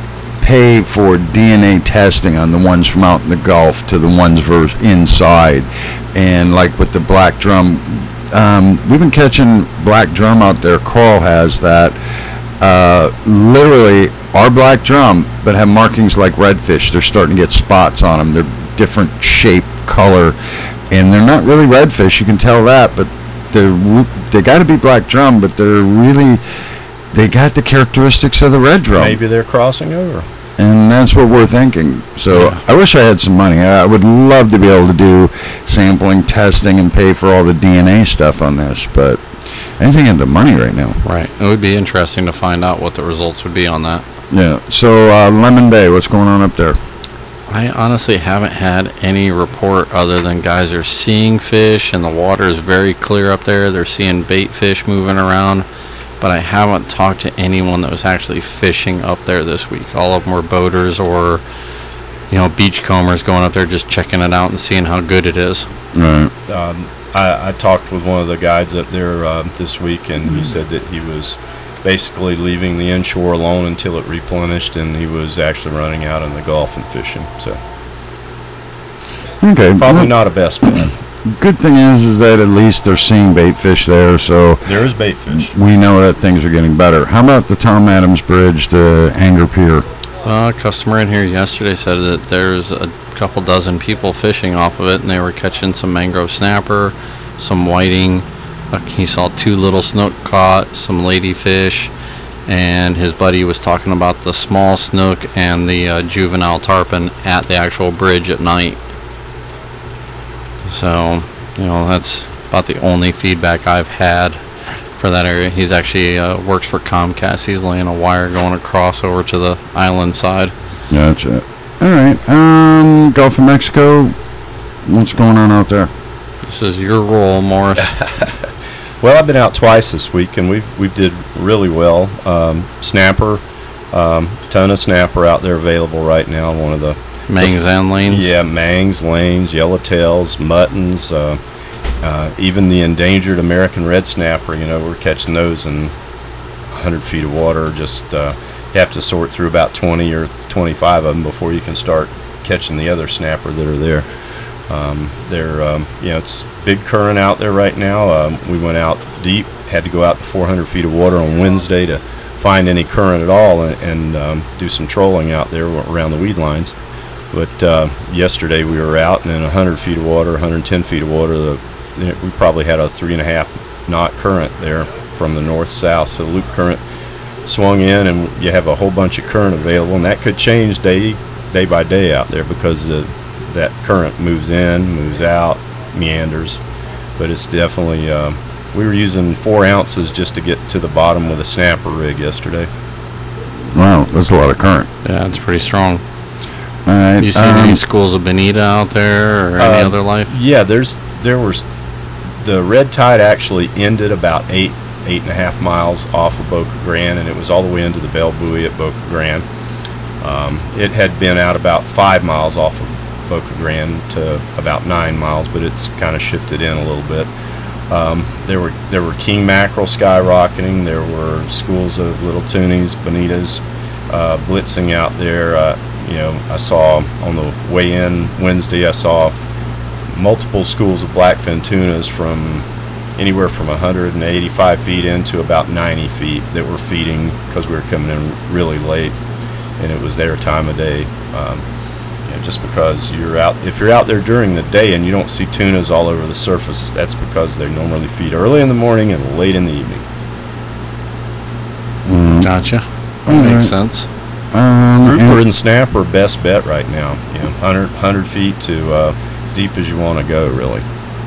pay for D N A testing on the ones from out in the Gulf to the ones vers- inside, and like with the black drum, um, we've been catching black drum out there. Carl has that. Uh, literally, our black drum, but have markings like redfish. They're starting to get spots on them. They're different shape, color, and they're not really redfish. You can tell that, but they're re- they got to be black drum, but they're really, they got the characteristics of the red drum. maybe they're crossing over. and that's what we're thinking. So I wish I had some money. I would love to be able to do sampling, testing, and pay for all the D N A stuff on this, but anything in the money right now. Right. It would be interesting to find out what the results would be on that. Yeah. So uh, Lemon Bay, what's going on up there? I honestly haven't had any report other than guys are seeing fish and the water is very clear up there. They're seeing bait fish moving around, but I haven't talked to anyone that was actually fishing up there this week. All of them were boaters or, you know, beachcombers going up there just checking it out and seeing how good it is. Right. Um, I, I talked with one of the guides up there uh, this week, and he said that he was basically leaving the inshore alone until it replenished, and he was actually running out in the Gulf and fishing. So Okay. probably well, not a best bet. Good thing is, is that at least they're seeing bait fish there, so There is bait fish. we know that things are getting better. How about the Tom Adams Bridge, the Anger Pier? Uh, a customer in here yesterday said that there's a couple dozen people fishing off of it, and they were catching some mangrove snapper, some whiting. Uh, he saw two little snook caught, some ladyfish, and his buddy was talking about the small snook and the uh, juvenile tarpon at the actual bridge at night. So, you know, that's about the only feedback I've had for that area. He's actually uh, works for Comcast. He's laying a wire going across over to the island side. Gotcha. All right. Um, Gulf of Mexico, what's going on out there? This is your role, Morris. Well, I've been out twice this week, and we've we did really well. Um, snapper, um, ton of snapper out there available right now. One of the Mangs and lanes. yeah, mangs, lanes, yellowtails, muttons, uh, uh, even the endangered American red snapper. You know, we're catching those in one hundred feet of water. Just uh, you have to sort through about twenty or twenty-five of them before you can start catching the other snapper that are there. Um, they're, um, you know, it's big current out there right now. Um, we went out deep, had to go out to four hundred feet of water on Wednesday to find any current at all, and, and um, do some trolling out there around the weed lines. But uh, yesterday we were out, and in one hundred feet of water, one hundred ten feet of water, the, you know, we probably had a three and a half knot current there from the north-south. So the loop current swung in, and you have a whole bunch of current available, and that could change day day by day out there because the that current moves in, moves out, meanders. But it's definitely, uh, we were using four ounces just to get to the bottom with a snapper rig yesterday. Wow, that's a lot of current. Yeah, it's pretty strong. All right. You seen um, any schools of bonita out there or any Uh, other life? Yeah, there's there was the red tide actually ended about eight eight and a half miles off of Boca Grande, and it was all the way into the Bell Buoy at Boca Grande. Um, it had been out about five miles off of Boca Grande to about nine miles, but it's kind of shifted in a little bit. Um, there were there were king mackerel skyrocketing. There were schools of little tunies, bonitas, uh, blitzing out there. Uh, you know, I saw on the way in Wednesday, I saw multiple schools of blackfin tunas from anywhere from one hundred eighty-five feet in to about ninety feet that were feeding because we were coming in really late, and it was their time of day. Um, you know, just because you're out, if you're out there during the day and you don't see tunas all over the surface, that's because they normally feed early in the morning and late in the evening. mm, Gotcha. That All makes right. sense. um, Grouper and- and snapper best bet right now. You know, one hundred, one hundred feet to uh, as deep as you want to go, really.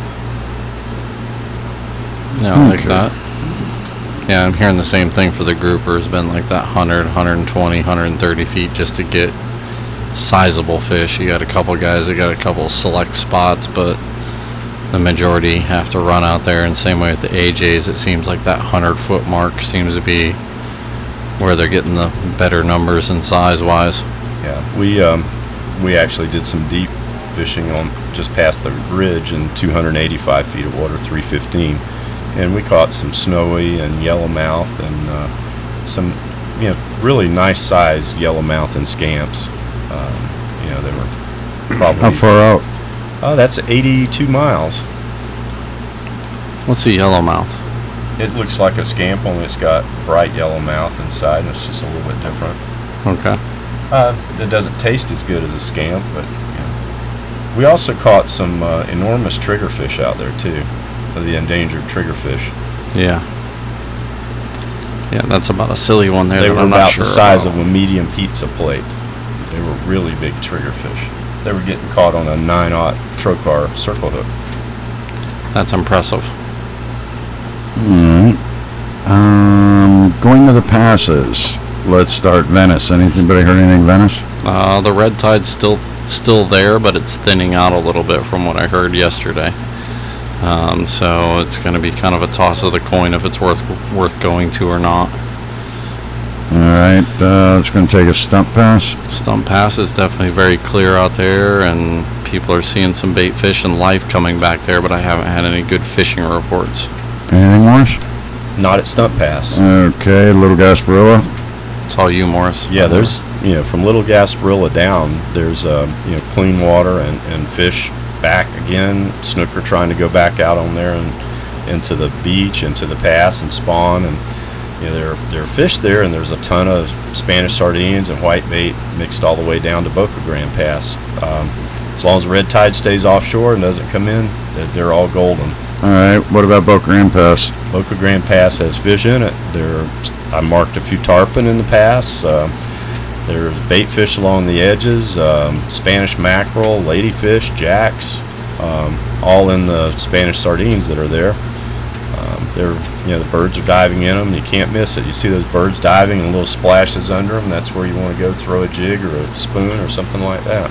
Yeah, I like Okay. that. Yeah, I'm hearing the same thing for the grouper. It's been like that one hundred, one twenty, one thirty feet just to get sizable fish. You got a couple guys that got a couple select spots, but the majority have to run out there. And same way with the A Js, it seems like that one hundred foot mark seems to be where they're getting the better numbers and size wise. Yeah, we um, we actually did some deep fishing on just past the ridge in two hundred eighty-five feet of water, three fifteen, and we caught some snowy and yellowmouth and uh, some, you know, really nice size yellowmouth and scamps. Um, you know, they were probably How far out? oh, that's eighty-two miles. What's a yellowmouth? It looks like a scamp, only it's got bright yellow mouth inside, and it's just a little bit different. Okay. Uh, it doesn't taste as good as a scamp, but you know. We also caught some uh, enormous triggerfish out there too, the endangered triggerfish. Yeah. Yeah, that's about a silly one there. They that were I'm not about sure the size about. of a medium pizza plate. They were really big triggerfish. They were getting caught on a nine-aught trocar circle hook. That's impressive. Alright. Um, going to the passes. Let's start Venice. Anybody heard anything Venice? Uh, the red tide's still still there, but it's thinning out a little bit from what I heard yesterday. Um, so it's going to be kind of a toss of the coin if it's worth worth going to or not. Alright, uh, it's going to take a stump pass. Stump Pass is definitely very clear out there, and people are seeing some bait fish and life coming back there, but I haven't had any good fishing reports. Anything, Morris? Not at Stump Pass. Okay, Little Gasparilla. It's all you, Morris. Yeah, there's, you know, from Little Gasparilla down, there's, um, you know, clean water and, and fish back again. Snook are trying to go back out on there and into the beach, into the pass and spawn. And, you know, there, there are fish there, and there's a ton of Spanish sardines and whitebait mixed all the way down to Boca Grande Pass. Um, as long as the red tide stays offshore and doesn't come in, they're, they're all golden. Alright, what about Boca Grande Pass? Boca Grande Pass has fish in it. There, I marked a few tarpon in the pass. Uh, there's bait fish along the edges, um, Spanish mackerel, ladyfish, jacks, um, all in the Spanish sardines that are there. Um, they're, you know, the birds are diving in them. You can't miss it. You see those birds diving and little splashes under them. That's where you want to go throw a jig or a spoon or something like that.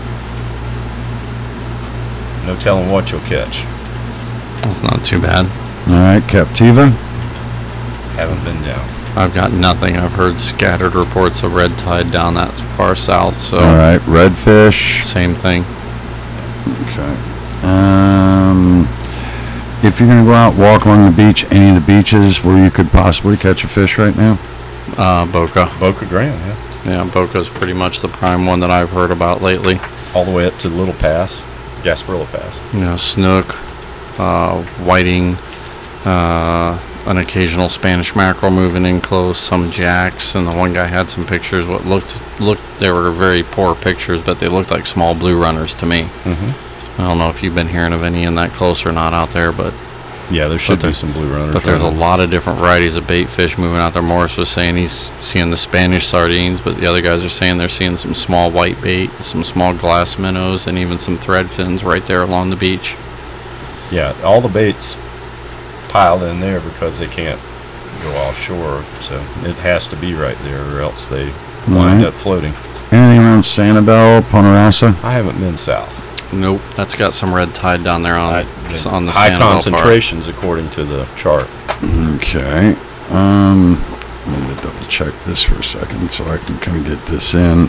No telling what you'll catch. It's not too bad. Alright, Captiva. Haven't been down. I've got nothing. I've heard scattered reports of red tide down that far south, so Alright, Redfish. same thing. Okay. Um, if you're going to go out, walk along the beach, any of the beaches where you could possibly catch a fish right now? Uh, Boca. Boca Grande, yeah. Yeah, Boca's pretty much the prime one that I've heard about lately. All the way up to the Little Pass, Gasparilla Pass. You know, snook, uh, whiting, uh, an occasional Spanish mackerel moving in close, some jacks, and the one guy had some pictures. What looked looked they were very poor pictures, but they looked like small blue runners to me. Mm-hmm. I don't know if you've been hearing of any in that close or not out there, but Yeah, there should But there- be some blue runners. but there's a running. lot of different varieties of bait fish moving out there. Morris was saying he's seeing the Spanish sardines, but the other guys are saying they're seeing some small white bait, some small glass minnows, and even some thread fins right there along the beach. Yeah, all the baits piled in there because they can't go offshore, so it has to be right there, or else they wind Alright. up floating. Anything around Sanibel, Ponderosa? I haven't been south. Nope, that's got some red tide down there on I- on the high Sanibel part. concentrations according to the chart. Okay. Um, let me double check this for a second so I can kind of get this in.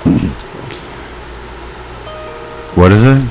What is it?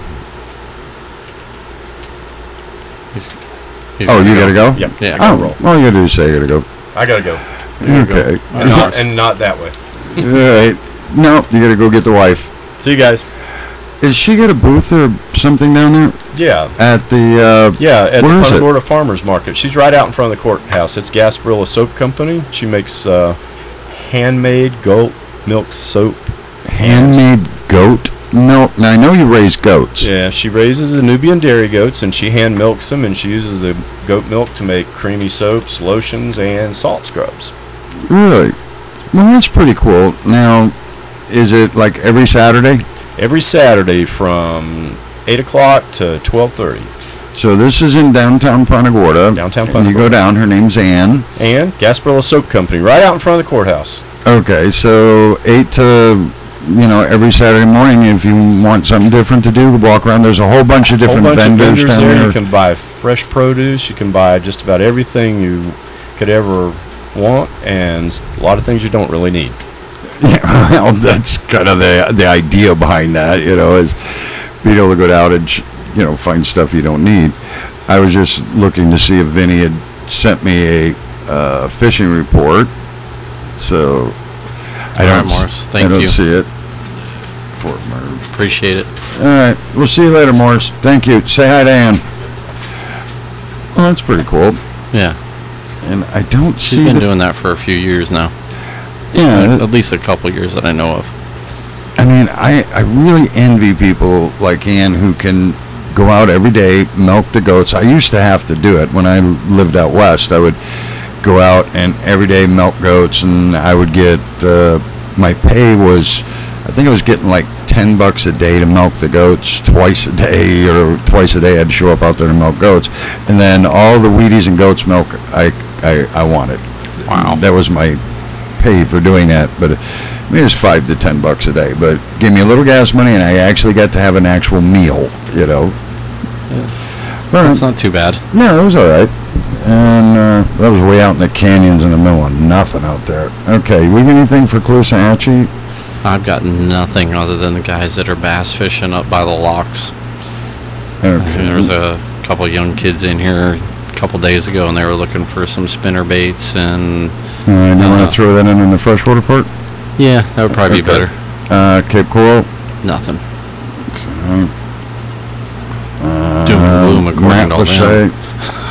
He's- he's Oh, gonna you go. gotta go? Yep. Yeah. I gotta Oh, roll. all you gotta do is say you gotta go. I gotta go, Okay. and not, and not that way. All right. No, you gotta go get the wife. See you guys. Is she got a booth or something down there Yeah, at the? Uh, yeah, at Where the is Punta it? Gorda Farmers Market. She's right out in front of the courthouse. It's Gasparilla Soap Company. She makes uh, handmade goat milk soap. handmade goat milk. Now I know you raise goats. Yeah, she raises the Nubian dairy goats and she hand milks them, and she uses the goat milk to make creamy soaps, lotions, and salt scrubs. Really? Well, that's pretty cool. Now, is it like every Saturday? Every Saturday from eight o'clock to twelve thirty. So this is in downtown Punta Gorda. Downtown And Punta you go Gorda. down. Her name's Ann. And Gasparilla Soap Company, right out in front of the courthouse. Okay, so eight to, you know, every Saturday morning. If you want something different to do, walk around. There's a whole bunch of Whole different bunch vendors, of vendors down there. there. You can buy fresh produce. You can buy just about everything you could ever want, and a lot of things you don't really need. Yeah, well, that's kind of the the idea behind that, you know, is being able to go down and, you know, find stuff you don't need. I was just looking to see if Vinny had sent me a uh, fishing report, so I All right, don't, s- Morris, I thank don't you. see it. Fort Myers. Appreciate it. All right, we'll see you later, Morris. Thank you. Say hi to Ann. Well, that's pretty cool. Yeah, And I don't she's see been the- doing that for a few years now. Yeah, At least a couple years that I know of. I mean, I, I really envy people like Ann who can go out every day, milk the goats. I used to have to do it when I lived out west. I would go out and every day milk goats, and I would get, uh, my pay was I think I was getting like ten bucks a day to milk the goats twice a day, or twice a day I'd show up out there to milk goats, and then all the Wheaties and goats milk I I, I wanted. Wow. That was my pay for doing that, but uh, I mean, it was five to ten bucks a day, but gave me a little gas money, and I actually got to have an actual meal, you know. But, That's not too bad. no, it was all right. And uh, that was way out in the canyons in the middle of nothing out there. Okay, we got anything for Caloosahatchee? I've got nothing other than the guys that are bass fishing up by the locks. Okay. There was a couple young kids in here a couple days ago, and they were looking for some spinner baits, and All right, you uh, want to throw that in in the freshwater part? yeah, that would probably be Okay. better. Uh, Cape Coral? Nothing. Uh, Doom and gloom according Matt to all them. Lachey.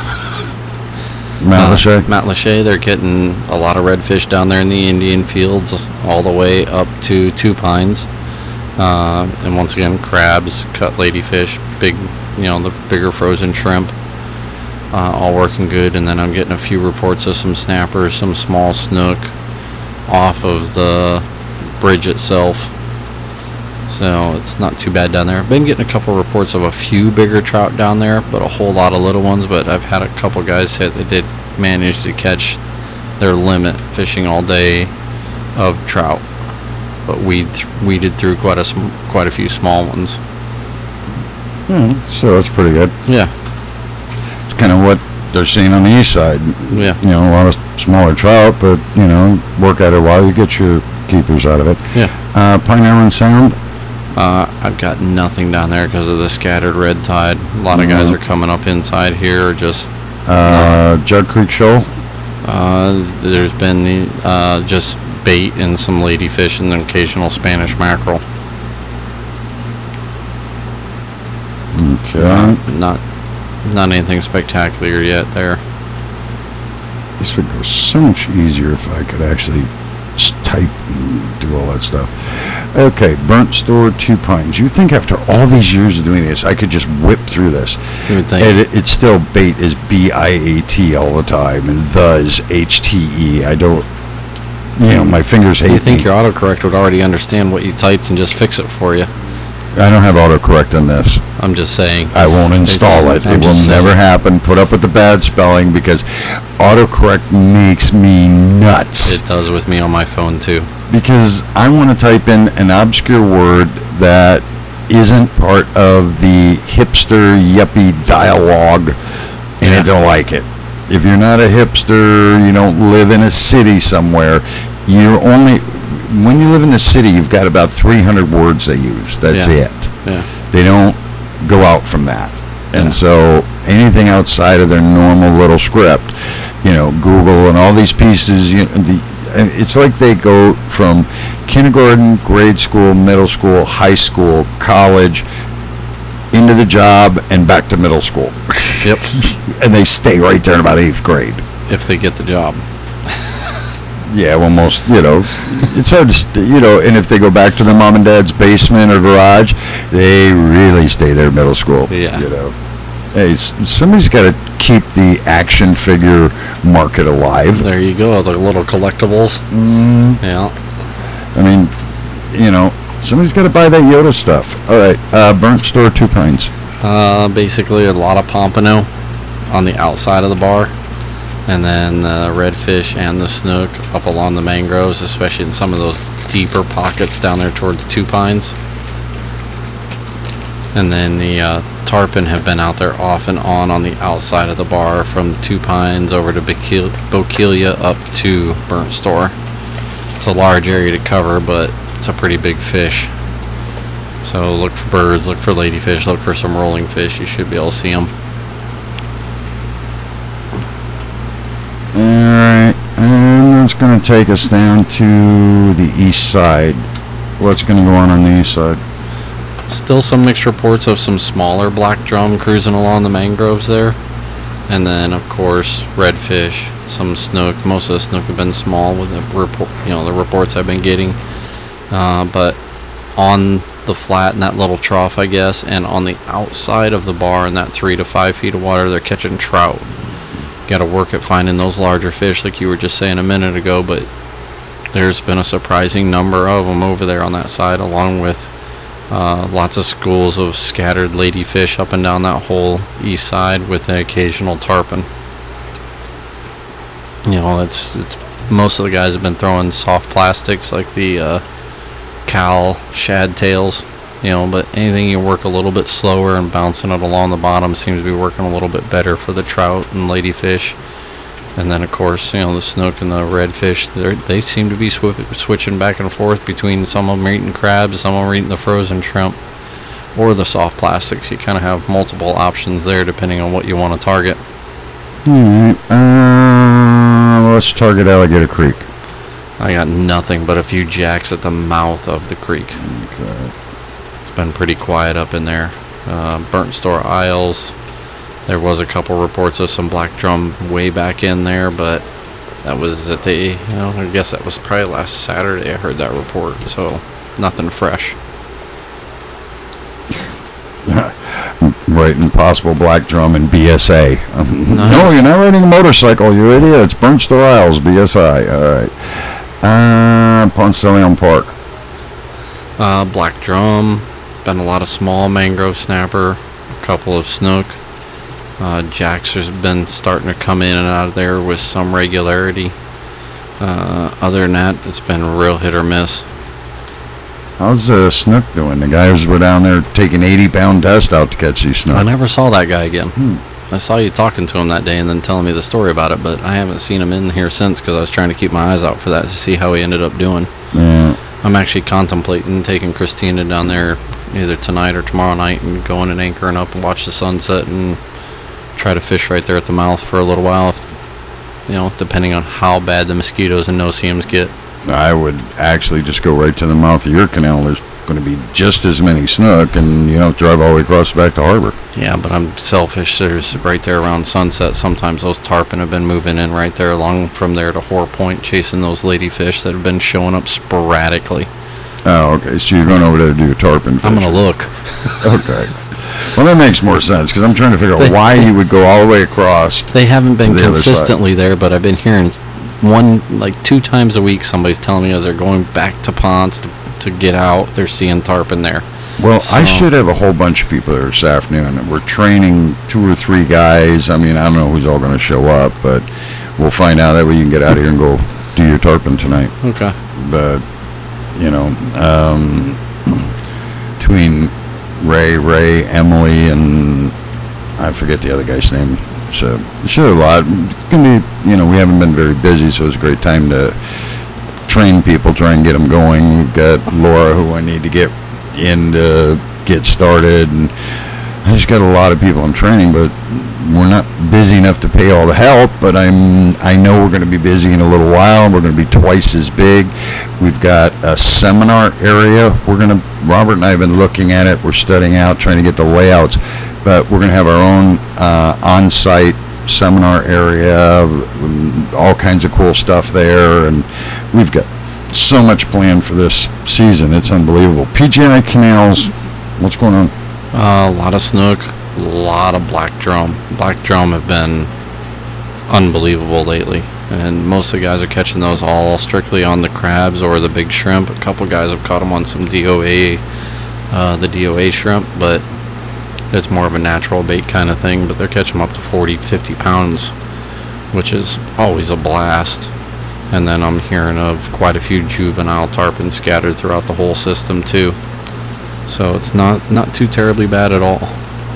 Matt Uh, Lachey? Matt Lachey, they're getting a lot of redfish down there in the Indian fields, all the way up to Two Pines. Uh, and once again, crabs, cut ladyfish, big, you know, the bigger frozen shrimp, uh, all working good. And then I'm getting a few reports of some snappers, some small snook off of the bridge itself. So it's not too bad down there. I've been getting a couple reports of a few bigger trout down there, but a whole lot of little ones. But I've had a couple guys say they did manage to catch their limit fishing all day of trout, but weed th- weeded through quite a sm- quite a few small ones. Hmm, so that's pretty good. Yeah, It's kind of what they're seeing on the east side. yeah, You know, a lot of smaller trout, but, you know, work at it a while, you get your keepers out of it. yeah. Uh, Pine Island Sound? Uh, I've got nothing down there because of the scattered red tide. A lot of guys Mhm. are coming up inside here, or just Uh, Judd Creek Shoal? uh, there's been the, uh, just bait and some ladyfish and an occasional Spanish mackerel. Okay. Not not anything spectacular yet there. This would go so much easier if I could actually s- type and do all that stuff. Okay, Burnt Store, Two Pines. You think after all these years of doing this, I could just whip through this? You would think. And it, it's still bait is B I A T all the time, and the is H T E. I don't, you know, my fingers hate You think me. your autocorrect would already understand what you typed and just fix it for you? I don't have autocorrect on this. I'm just saying. I won't install it. I'm It will just never saying. happen. Put up with the bad spelling because autocorrect makes me nuts. It does with me on my phone too. Because I want to type in an obscure word that isn't part of the hipster yuppie dialogue, and Yeah. I don't like it. If you're not a hipster, you don't live in a city somewhere, you're only, when you live in the city, you've got about three hundred words they use. That's Yeah. it. Yeah. They don't go out from that. And Yeah. so anything outside of their normal little script, you know, Google and all these pieces, you know, the, and it's like they go from kindergarten, grade school, middle school, high school, college, into the job, and back to middle school. Yep. And they stay right there in about eighth grade. If they get the job. Yeah, well, most, you know, it's hard to, st- you know, and if they go back to their mom and dad's basement or garage, they really stay there middle school. Yeah. You know. Hey, s- somebody's got to keep the action figure market alive. There you go. The little collectibles. Mm, Yeah. I mean, you know, somebody's got to buy that Yoda stuff. All right, uh, Burnt Store, Two Pines. Uh, basically a lot of pompano on the outside of the bar, and then uh, redfish and the snook up along the mangroves, especially in some of those deeper pockets down there towards Two Pines. And then the uh, tarpon have been out there off and on on the outside of the bar from the Two Pines over to Bokeil- Bokeelia up to Burnt Store. It's a large area to cover, but it's a pretty big fish. So look for birds, look for ladyfish, look for some rolling fish. You should be able to see them. All right, and that's going to take us down to the east side. What's going to go on on the east side? Still some mixed reports of some smaller black drum cruising along the mangroves there. And then, of course, redfish, some snook. Most of the snook have been small with the report, you know, the reports I've been getting. Uh, but on the flat in that little trough, I guess, and on the outside of the bar in that three to five feet of water, they're catching trout. Got to work at finding those larger fish, like you were just saying a minute ago. But there's been a surprising number of them over there on that side, along with uh, lots of schools of scattered ladyfish up and down that whole east side, with the occasional tarpon. You know, it's it's most of the guys have been throwing soft plastics like the uh, Cal shad tails, you know, but anything you work a little bit slower and bouncing it along the bottom seems to be working a little bit better for the trout and ladyfish. And then, of course, you know, the snook and the redfish, they seem to be sw- switching back and forth between some of them are eating crabs, some of them are eating the frozen shrimp, or the soft plastics. You kind of have multiple options there depending on what you want to target. Alright, uh, let's target Alligator Creek. I got nothing but a few jacks at the mouth of the creek. Okay. It's been pretty quiet up in there. Uh, Burnt Store Isles. There was a couple reports of some black drum way back in there, but that was at the, you know, I guess that was probably last Saturday I heard that report, so nothing fresh. Writing possible black drum and B S A. Um, Nice. No, you're not riding a motorcycle, you idiot. It's Burnt Store Isles, B S I. All right. Uh, Ponce de Leon Park. Uh, black drum, been a lot of small mangrove snapper, a couple of snook. Uh, jacks has been starting to come in and out of there with some regularity. Uh, other than that, it's been real hit or miss. How's uh, Snook doing? The guys were down there taking eighty pound dust out to catch these snook. I never saw that guy again. Hmm. I saw you talking to him that day and then telling me the story about it, but I haven't seen him in here since because I was trying to keep my eyes out for that to see how he ended up doing. Yeah. I'm actually contemplating taking Christina down there either tonight or tomorrow night and going and anchoring up and watch the sunset and try to fish right there at the mouth for a little while, if, you know, depending on how bad the mosquitoes and no-see-ums get. I would actually just go right to the mouth of your canal. There's going to be just as many snook, and you don't have to drive all the way across back to harbor. Yeah, but I'm selfish. There's right there around sunset. Sometimes those tarpon have been moving in right there along from there to Hoare Point, chasing those ladyfish that have been showing up sporadically. Oh, okay. So you're going over there to do your tarpon fishing. I'm going to look. Okay. Well, that makes more sense, because I'm trying to figure out They- why you would go all the way across. They haven't been To the other side. consistently there, but I've been hearing one, like two times a week, somebody's telling me as they're going back to ponds to, to get out, they're seeing tarpon there. Well, I So- should have a whole bunch of people there this afternoon. We're training two or three guys. I mean, I don't know who's all going to show up, but we'll find out. That way you can get out of here and go do your tarpon tonight. Okay. But, you know, um, between Ray, Ray, Emily, and I forget the other guy's name. So, sure, a lot. It's gonna be, you know, we haven't been very busy, so it's a great time to train people, try and get them going. We've got Laura, who I need to get in to get started, and I just got a lot of people I'm training, but we're not busy enough to pay all the help. But I'm, I know we're going to be busy in a little while. We're going to be twice as big. We've got a seminar area. We're going to, Robert and I have been looking at it. We're studying out, trying to get the layouts. But we're going to have our own uh, on-site seminar area, um, all kinds of cool stuff there, and we've got so much planned for this season. It's unbelievable. P G I Canals, what's going on? Uh, a lot of snook, a lot of black drum. Black drum have been unbelievable lately, and most of the guys are catching those all strictly on the crabs or the big shrimp. A couple guys have caught them on some D O A, uh, the D O A shrimp, but it's more of a natural bait kind of thing. But they're catching them up to forty, fifty pounds, which is always a blast. And then I'm hearing of quite a few juvenile tarpon scattered throughout the whole system too. So it's not not too terribly bad at all.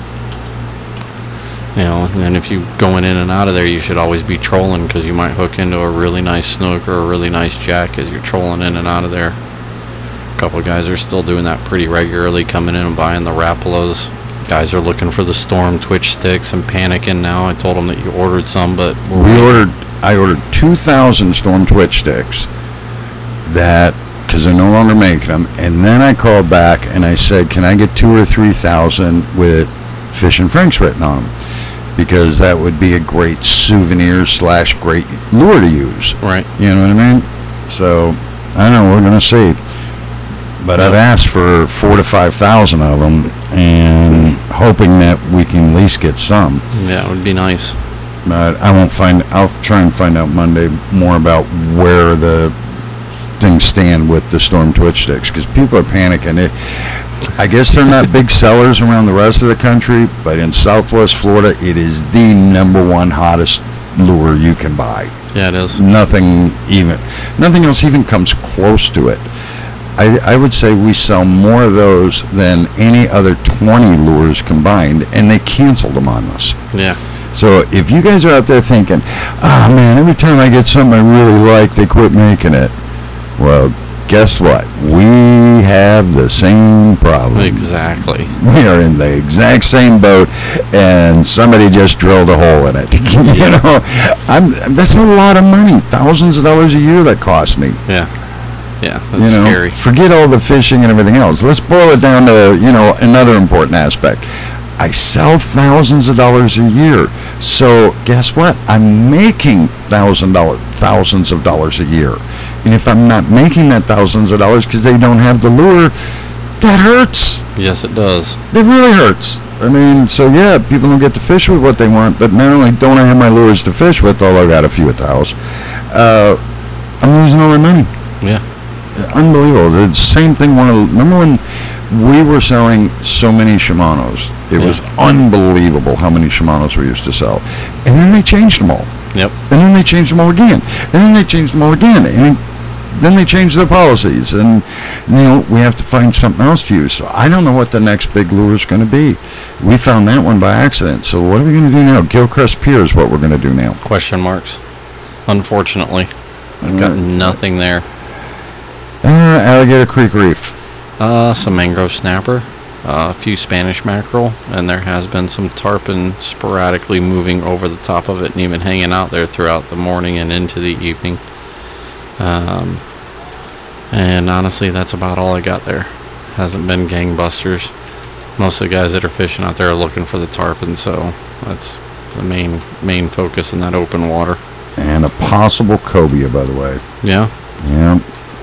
You know, and if you going in and out of there, you should always be trolling, because you might hook into a really nice snook or a really nice jack as you're trolling in and out of there. A couple of guys are still doing that pretty regularly, coming in and buying the Rapalas. Guys are looking for the Storm Twitch sticks and panicking now. I told them that you ordered some, but we're We waiting. ordered, I ordered two thousand Storm Twitch sticks, that, because they're no longer making them, and then I called back and I said, can I get two or three thousand with Fish and Franks written on them? Because that would be a great souvenir slash great lure to use. Right. You know what I mean? So, I don't know, we're going to see. But I've asked for four to five thousand of them, and hoping that we can at least get some. Yeah, it would be nice. But I won't find, I'll try and find out Monday more about where the things stand with the Storm Twitch sticks? Because people are panicking. It, I guess they're not big sellers around the rest of the country, but in Southwest Florida, it is the number one hottest lure you can buy. Yeah, it is. Nothing even, nothing else even comes close to it. I, I would say we sell more of those than any other twenty lures combined, and they canceled them on us. Yeah. So if you guys are out there thinking, ah, man, every time I get something I really like, they quit making it. Well, guess what? We have the same problem. Exactly. We are in the exact same boat, and somebody just drilled a hole in it. you know, I'm, that's a lot of money. Thousands of dollars a year that cost me. Yeah. Yeah, that's you know, scary. Forget all the fishing and everything else. Let's boil it down to, you know, another important aspect. I sell thousands of dollars a year. So guess what? I'm making thousand dollar thousands of dollars a year. And if I'm not making that thousands of dollars because they don't have the lure, that hurts. Yes, it does. That really hurts. I mean, so yeah, people don't get to fish with what they want, but not only don't I have my lures to fish with, although I got a few at the house, uh, I'm losing all my money. Yeah. Unbelievable. The same thing. One of, remember when we were selling so many Shimanos? It Yeah. was unbelievable how many Shimanos we used to sell. And then they changed them all. Yep. And then they changed them all again. And then they changed them all again. And then they changed their policies. And, you know, we have to find something else to use. So I don't know what the next big lure is going to be. We found that one by accident. So what are we going to do now? Gilchrist Pier is what we're going to do now. Question marks. Unfortunately, I've got Mm. nothing there. Uh, Alligator Creek Reef. Uh, some mangrove snapper, uh, a few Spanish mackerel, and there has been some tarpon sporadically moving over the top of it and even hanging out there throughout the morning and into the evening. Um, and honestly, that's about all I got there. Hasn't been gangbusters. Most of the guys that are fishing out there are looking for the tarpon, so that's the main main focus in that open water. And a possible cobia, by the way. Yeah. Yeah.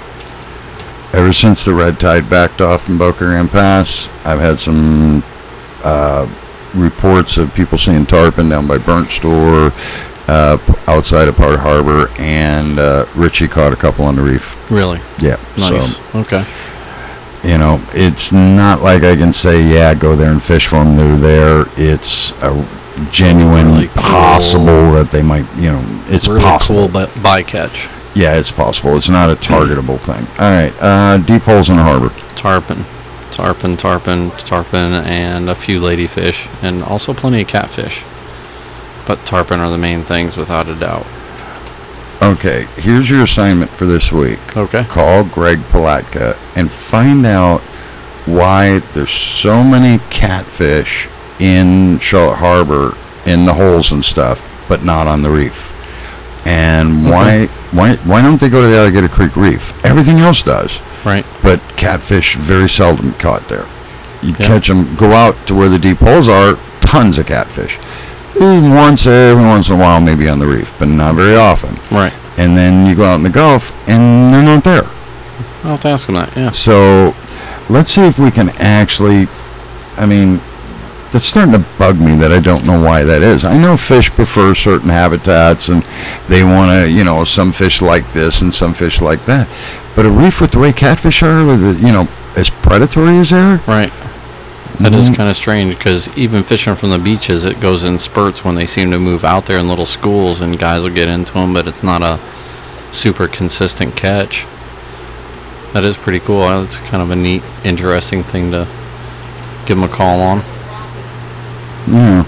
Ever since the red tide backed off in Boca Raton Pass, I've had some uh, reports of people seeing tarpon down by Burnt Store, uh, p- outside of Part Harbor, and uh, Richie caught a couple on the reef. Really? Yeah. Nice. So, Okay. you know, it's not like I can say, yeah, go there and fish for them. They're there. It's a genuine Really cool. possible that they might, you know, it's really possible. cool by- bycatch. Yeah, it's possible. It's not a targetable thing. All right. Uh, deep holes in the harbor. Tarpon. Tarpon, tarpon, tarpon, and a few ladyfish, and also plenty of catfish. But tarpon are the main things, without a doubt. Okay, here's your assignment for this week. Okay. Call Greg Palatka and find out why there's so many catfish in Charlotte Harbor in the holes and stuff, but not on the reef. And why why why don't they go to the Alligator Creek Reef? Everything else does, Right. but catfish very seldom caught there. You Yeah. catch them, go out to where the deep holes are, tons of catfish. Once every once in a while, maybe on the reef, but not very often. Right. And then you go out in the Gulf, and they're not there. I'll have to ask him that, yeah. So let's see if we can actually, I mean, that's starting to bug me that I don't know why that is. I know fish prefer certain habitats, and they want to, you know, some fish like this and some fish like that. But a reef with the way catfish are, with the, you know, as predatory as they are, Right. That is Mhm. kind of strange, because even fishing from the beaches, it goes in spurts when they seem to move out there in little schools, and guys will get into them, but it's not a super consistent catch. That is pretty cool. It's kind of a neat, interesting thing to give them a call on. yeah.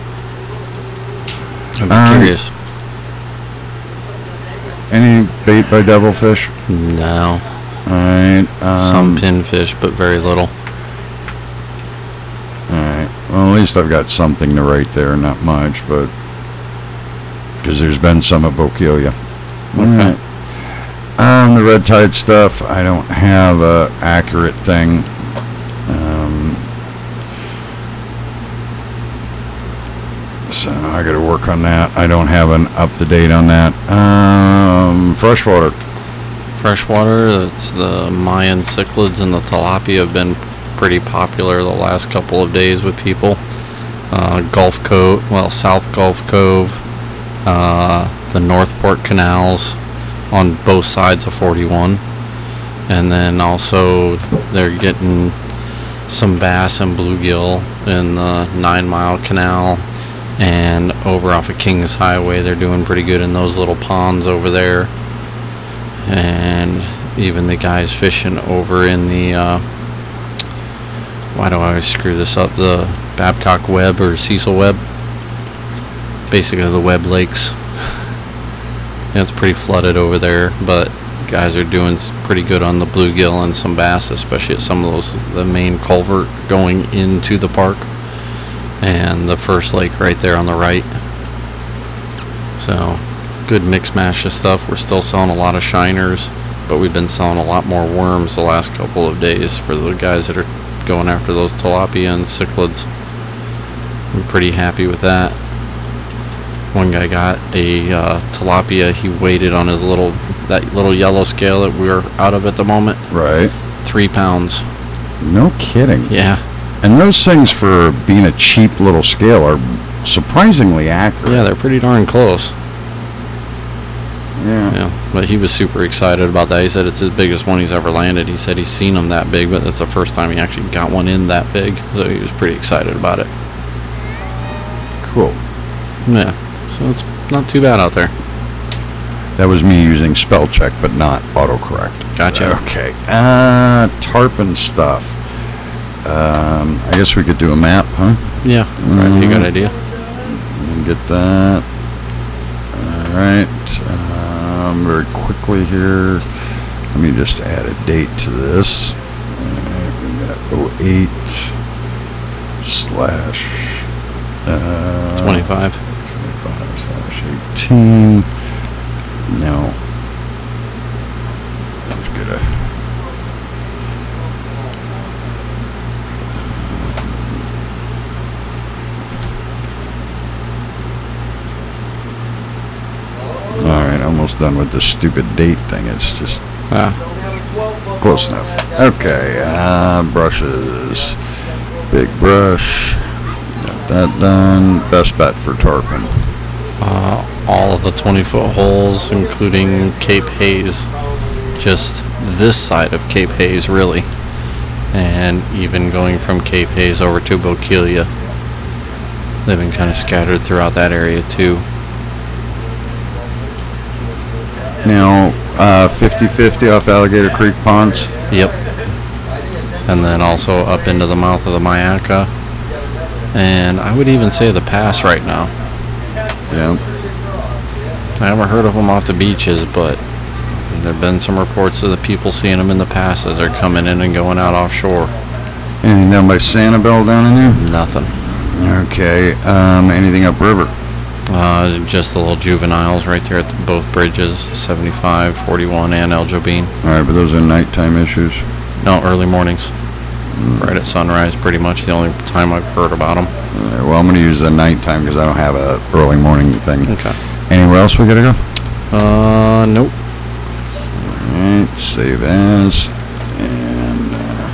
I'd be Um, curious. Any bait by devilfish? No. All right. Um, Some pinfish, but very little. All right. Well, at least I've got something to write there. Not much, but because there's been some at Bokeelia. All Okay. right. Um, the red tide stuff, I don't have a accurate thing. Um, so I got to work on that. I don't have an up to date on that. Um, freshwater. Freshwater, it's the Mayan cichlids and the tilapia have been pretty popular the last couple of days with people. Uh, Gulf Cove, well, South Gulf Cove, uh, the Northport canals on both sides of forty-one. And then also they're getting some bass and bluegill in the Nine Mile Canal, and over off of Kings Highway they're doing pretty good in those little ponds over there. And even the guys fishing over in the uh, why do I always screw this up, the Babcock Webb or Cecil Webb, basically the Webb Lakes. Yeah, it's pretty flooded over there, but guys are doing s- pretty good on the bluegill and some bass, especially at some of those, the main culvert going into the park and the first lake right there on the right. So good mix mash of stuff. We're still selling a lot of shiners, but we've been selling a lot more worms the last couple of days for the guys that are going after those tilapia and cichlids. I'm pretty happy with that. One guy got a uh, tilapia. He weighed on his little, that little yellow scale that we're out of at the moment. Right. Three pounds. No kidding. Yeah. And those things, for being a cheap little scale, are surprisingly accurate. Yeah, they're pretty darn close. Yeah. Yeah. But he was super excited about that. He said it's his biggest one he's ever landed. He said he's seen them that big, but that's the first time he actually got one in that big. So he was pretty excited about it. Cool. Yeah. So it's not too bad out there. That was me using spell check, but not autocorrect. Gotcha. Okay. Uh, tarpon stuff. Um, I guess we could do a map, huh? Yeah. Probably be a good Mhm. idea. We'll get that. All right. Um, very quickly here. Let me just add a date to this. Uh, we got oh eight slash uh, twenty-five. twenty-five slash eighteen. Now, let's get a. All right, almost done with the stupid date thing. It's just Ah. close enough. Okay, uh, brushes. Big brush. Got that done. Best bet for tarpon. Uh, all of the twenty-foot holes, including Cape Hayes, just this side of Cape Hayes, really, and even going from Cape Hayes over to Bokeelia. They've been kind of scattered throughout that area too. Now, uh, fifty-fifty off Alligator Creek Ponds. Yep. And then also up into the mouth of the Myakka, and I would even say the pass right now. Yeah. I haven't heard of them off the beaches, but there have been some reports of the people seeing them in the passes. They're coming in and going out offshore. Anything down by Sanibel down in there? Nothing. Okay. Um, anything upriver? Uh, just the little juveniles right there at the, both bridges, seventy-five, forty-one, and El Jobin. All right, but those are nighttime issues. No, early mornings. Right at sunrise, pretty much the only time I've heard about them. All right, well, I'm going to use the nighttime because I don't have a early morning thing. Okay. Anywhere else we got to go? Uh, nope. All right, save as. And, uh,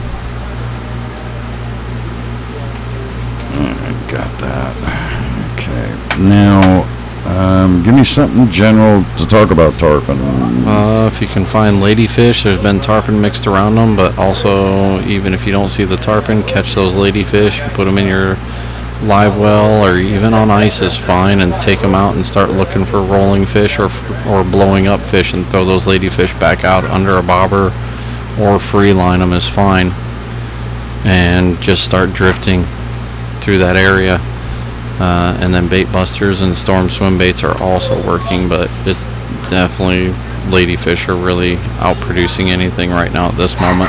all right, got that. Okay. Now, um, give me something general to talk about tarpon. Uh, if you can find ladyfish, there's been tarpon mixed around them, but also, even if you don't see the tarpon, catch those ladyfish, put them in your live well, or even on ice is fine, and take them out and start looking for rolling fish or or blowing up fish, and throw those ladyfish back out under a bobber, or free line them is fine, and just start drifting through that area. Uh, and then bait busters and storm swim baits are also working, but it's definitely, ladyfish are really out producing anything right now at this moment.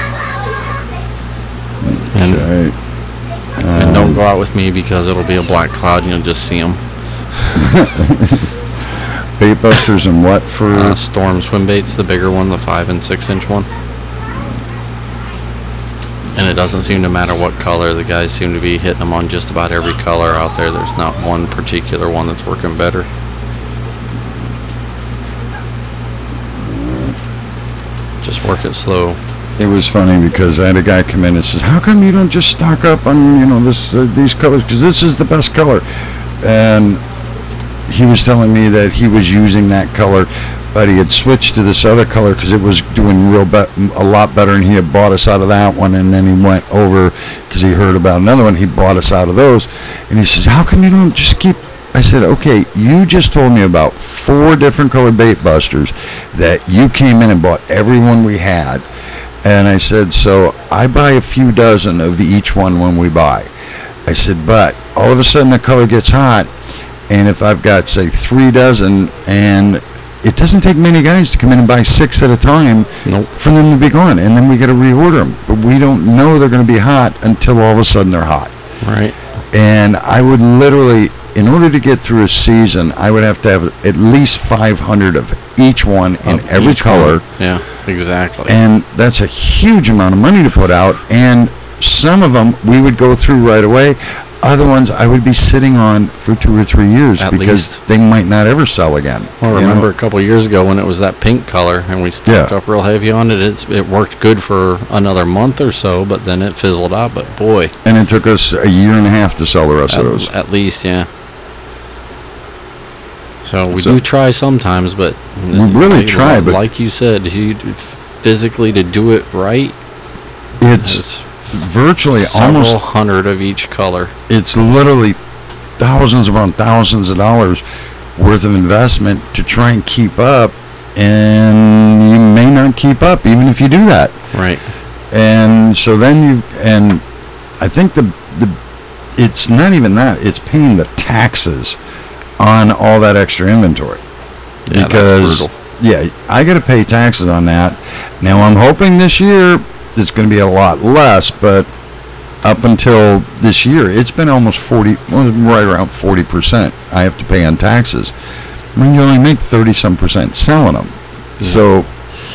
And, Okay. and don't go out with me because it'll be a black cloud and you'll just see them. Bait busters and what for? Uh, storm swim baits, the bigger one, the five and six inch one. And it doesn't seem to matter what color. The guys seem to be hitting them on just about every color out there. There's not one particular one that's working better. Just work it slow. It was funny because I had a guy come in and says, "How come you don't just stock up on, you know, this uh, these colors? Because this is the best color." And he was telling me that he was using that color but he had switched to this other color because it was doing real be- a lot better, and he had bought us out of that one, and then he went over because he heard about another one. He bought us out of those, and he says, "How come you don't just keep?" I said, "Okay, you just told me about four different color bait busters that you came in and bought every one we had." And I said, "So I buy a few dozen of each one when we buy." I said, "But all of a sudden the color gets hot, and if I've got, say, three dozen, and it doesn't take many guys to come in and buy six at a time Nope. for them to be gone, and then we got to reorder them. But we don't know they're going to be hot until all of a sudden they're hot." Right. And I would literally, in order to get through a season, I would have to have at least five hundred of each one in Of every each color. one. Yeah, exactly. And that's a huge amount of money to put out. And some of them we would go through right away. Other ones I would be sitting on for two or three years At because least. they might not ever sell again. Well, you remember know? a couple of years ago when it was that pink color and we stocked Yeah. up real heavy on it. It's it worked good for another month or so, but then it fizzled out. But boy, And it took us a year and a half to sell the rest of at, those. at least, yeah. So we So- do try sometimes, but We really like- try, but- like you said, you physically to do it right, It's it's virtually several almost, hundred of each color. it's literally thousands upon thousands of dollars worth of investment to try and keep up, and you may not keep up even if you do that. Right. And so then you, and I think the, the, it's not even that, it's paying the taxes on all that extra inventory. Yeah, that's because, brutal. yeah, I got to pay taxes on that. Now I'm hoping this year it's going to be a lot less, but up until this year, it's been almost forty, well, right around forty percent I have to pay on taxes. I mean, you only make thirty some percent selling them. So,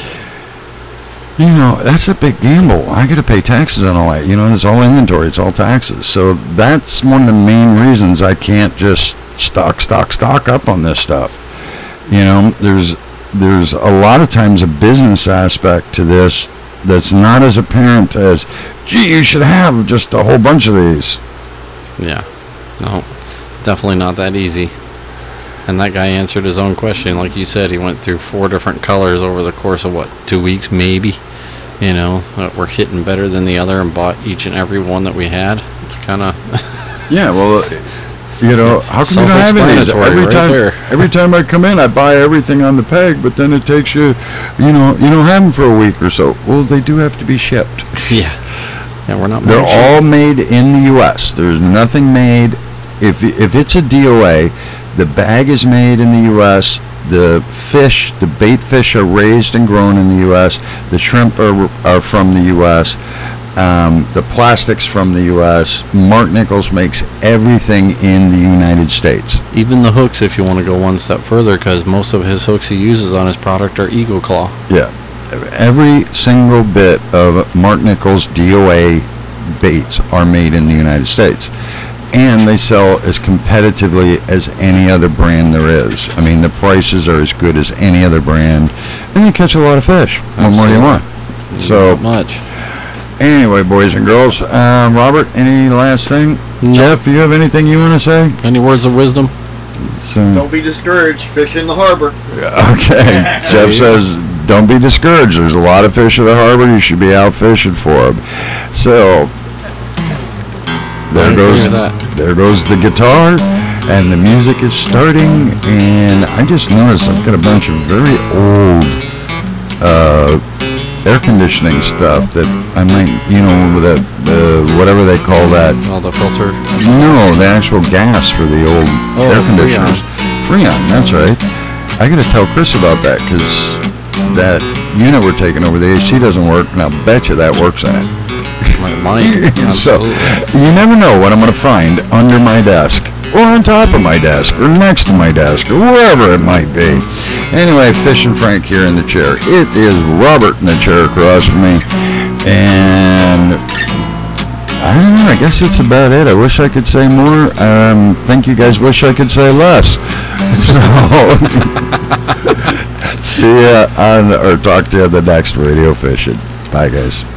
you know, that's a big gamble. I got to pay taxes on all that. You know, it's all inventory, it's all taxes. So that's one of the main reasons I can't just stock, stock, stock up on this stuff. You know, there's there's a lot of times a business aspect to this that's not as apparent as, gee, you should have just a whole bunch of these. Yeah. No, definitely not that easy. And that guy answered his own question. Like you said, he went through four different colors over the course of, what, two weeks maybe? You know, that were hitting better than the other and bought each and every one that we had. It's kind of... Yeah, well, you know, how come you don't have any of these? Self-explanatory Every right time, there. every time I come in, I buy everything on the peg, but then it takes you, you know, you don't have them for a week or so. Well, they do have to be shipped. yeah. Yeah, we're not... They're manufacturing- all made in the U S There's nothing made, if if it's a D O A, the bag is made in the U S The fish, the bait fish are raised and grown in the U S The shrimp are, are from the U S Um, the plastics from the U S Mark Nichols makes everything in the United States. Even the hooks, if you want to go one step further, because most of his hooks he uses on his product are Eagle Claw. Yeah. Every single bit of Mark Nichols D O A baits are made in the United States. And they sell as competitively as any other brand there is. I mean, the prices are as good as any other brand. And you catch a lot of fish. What more do you want? So, Not much. anyway, boys and girls, uh, Robert, any last thing? No. Jeff, you have anything you want to say? Any words of wisdom? So, Don't be discouraged. Fish in the harbor. okay. Jeff says, don't be discouraged. There's a lot of fish in the harbor. You should be out fishing for them. So, there I goes agree with that. there goes the guitar, and the music is starting. And I just noticed I've got a bunch of very old uh, air conditioning stuff that I might, you know, the the whatever they call that. All the filter. No, the actual gas for the old Oh, air conditioners. Freon, that's right. I got to tell Chris about that because that unit we're taking over, the A C doesn't work, and I'll bet you that works in it. Like mine. So, Absolutely. you never know what I'm going to find under my desk, or on top of my desk, or next to my desk, or wherever it might be. Anyway, Fish and Frank here in the chair. It is Robert in the chair across from me. And I don't know, I guess that's about it. I wish I could say more. Um, think you guys wish I could say less. So, see ya on, or talk to you on the next Radio Fishing. Bye, guys.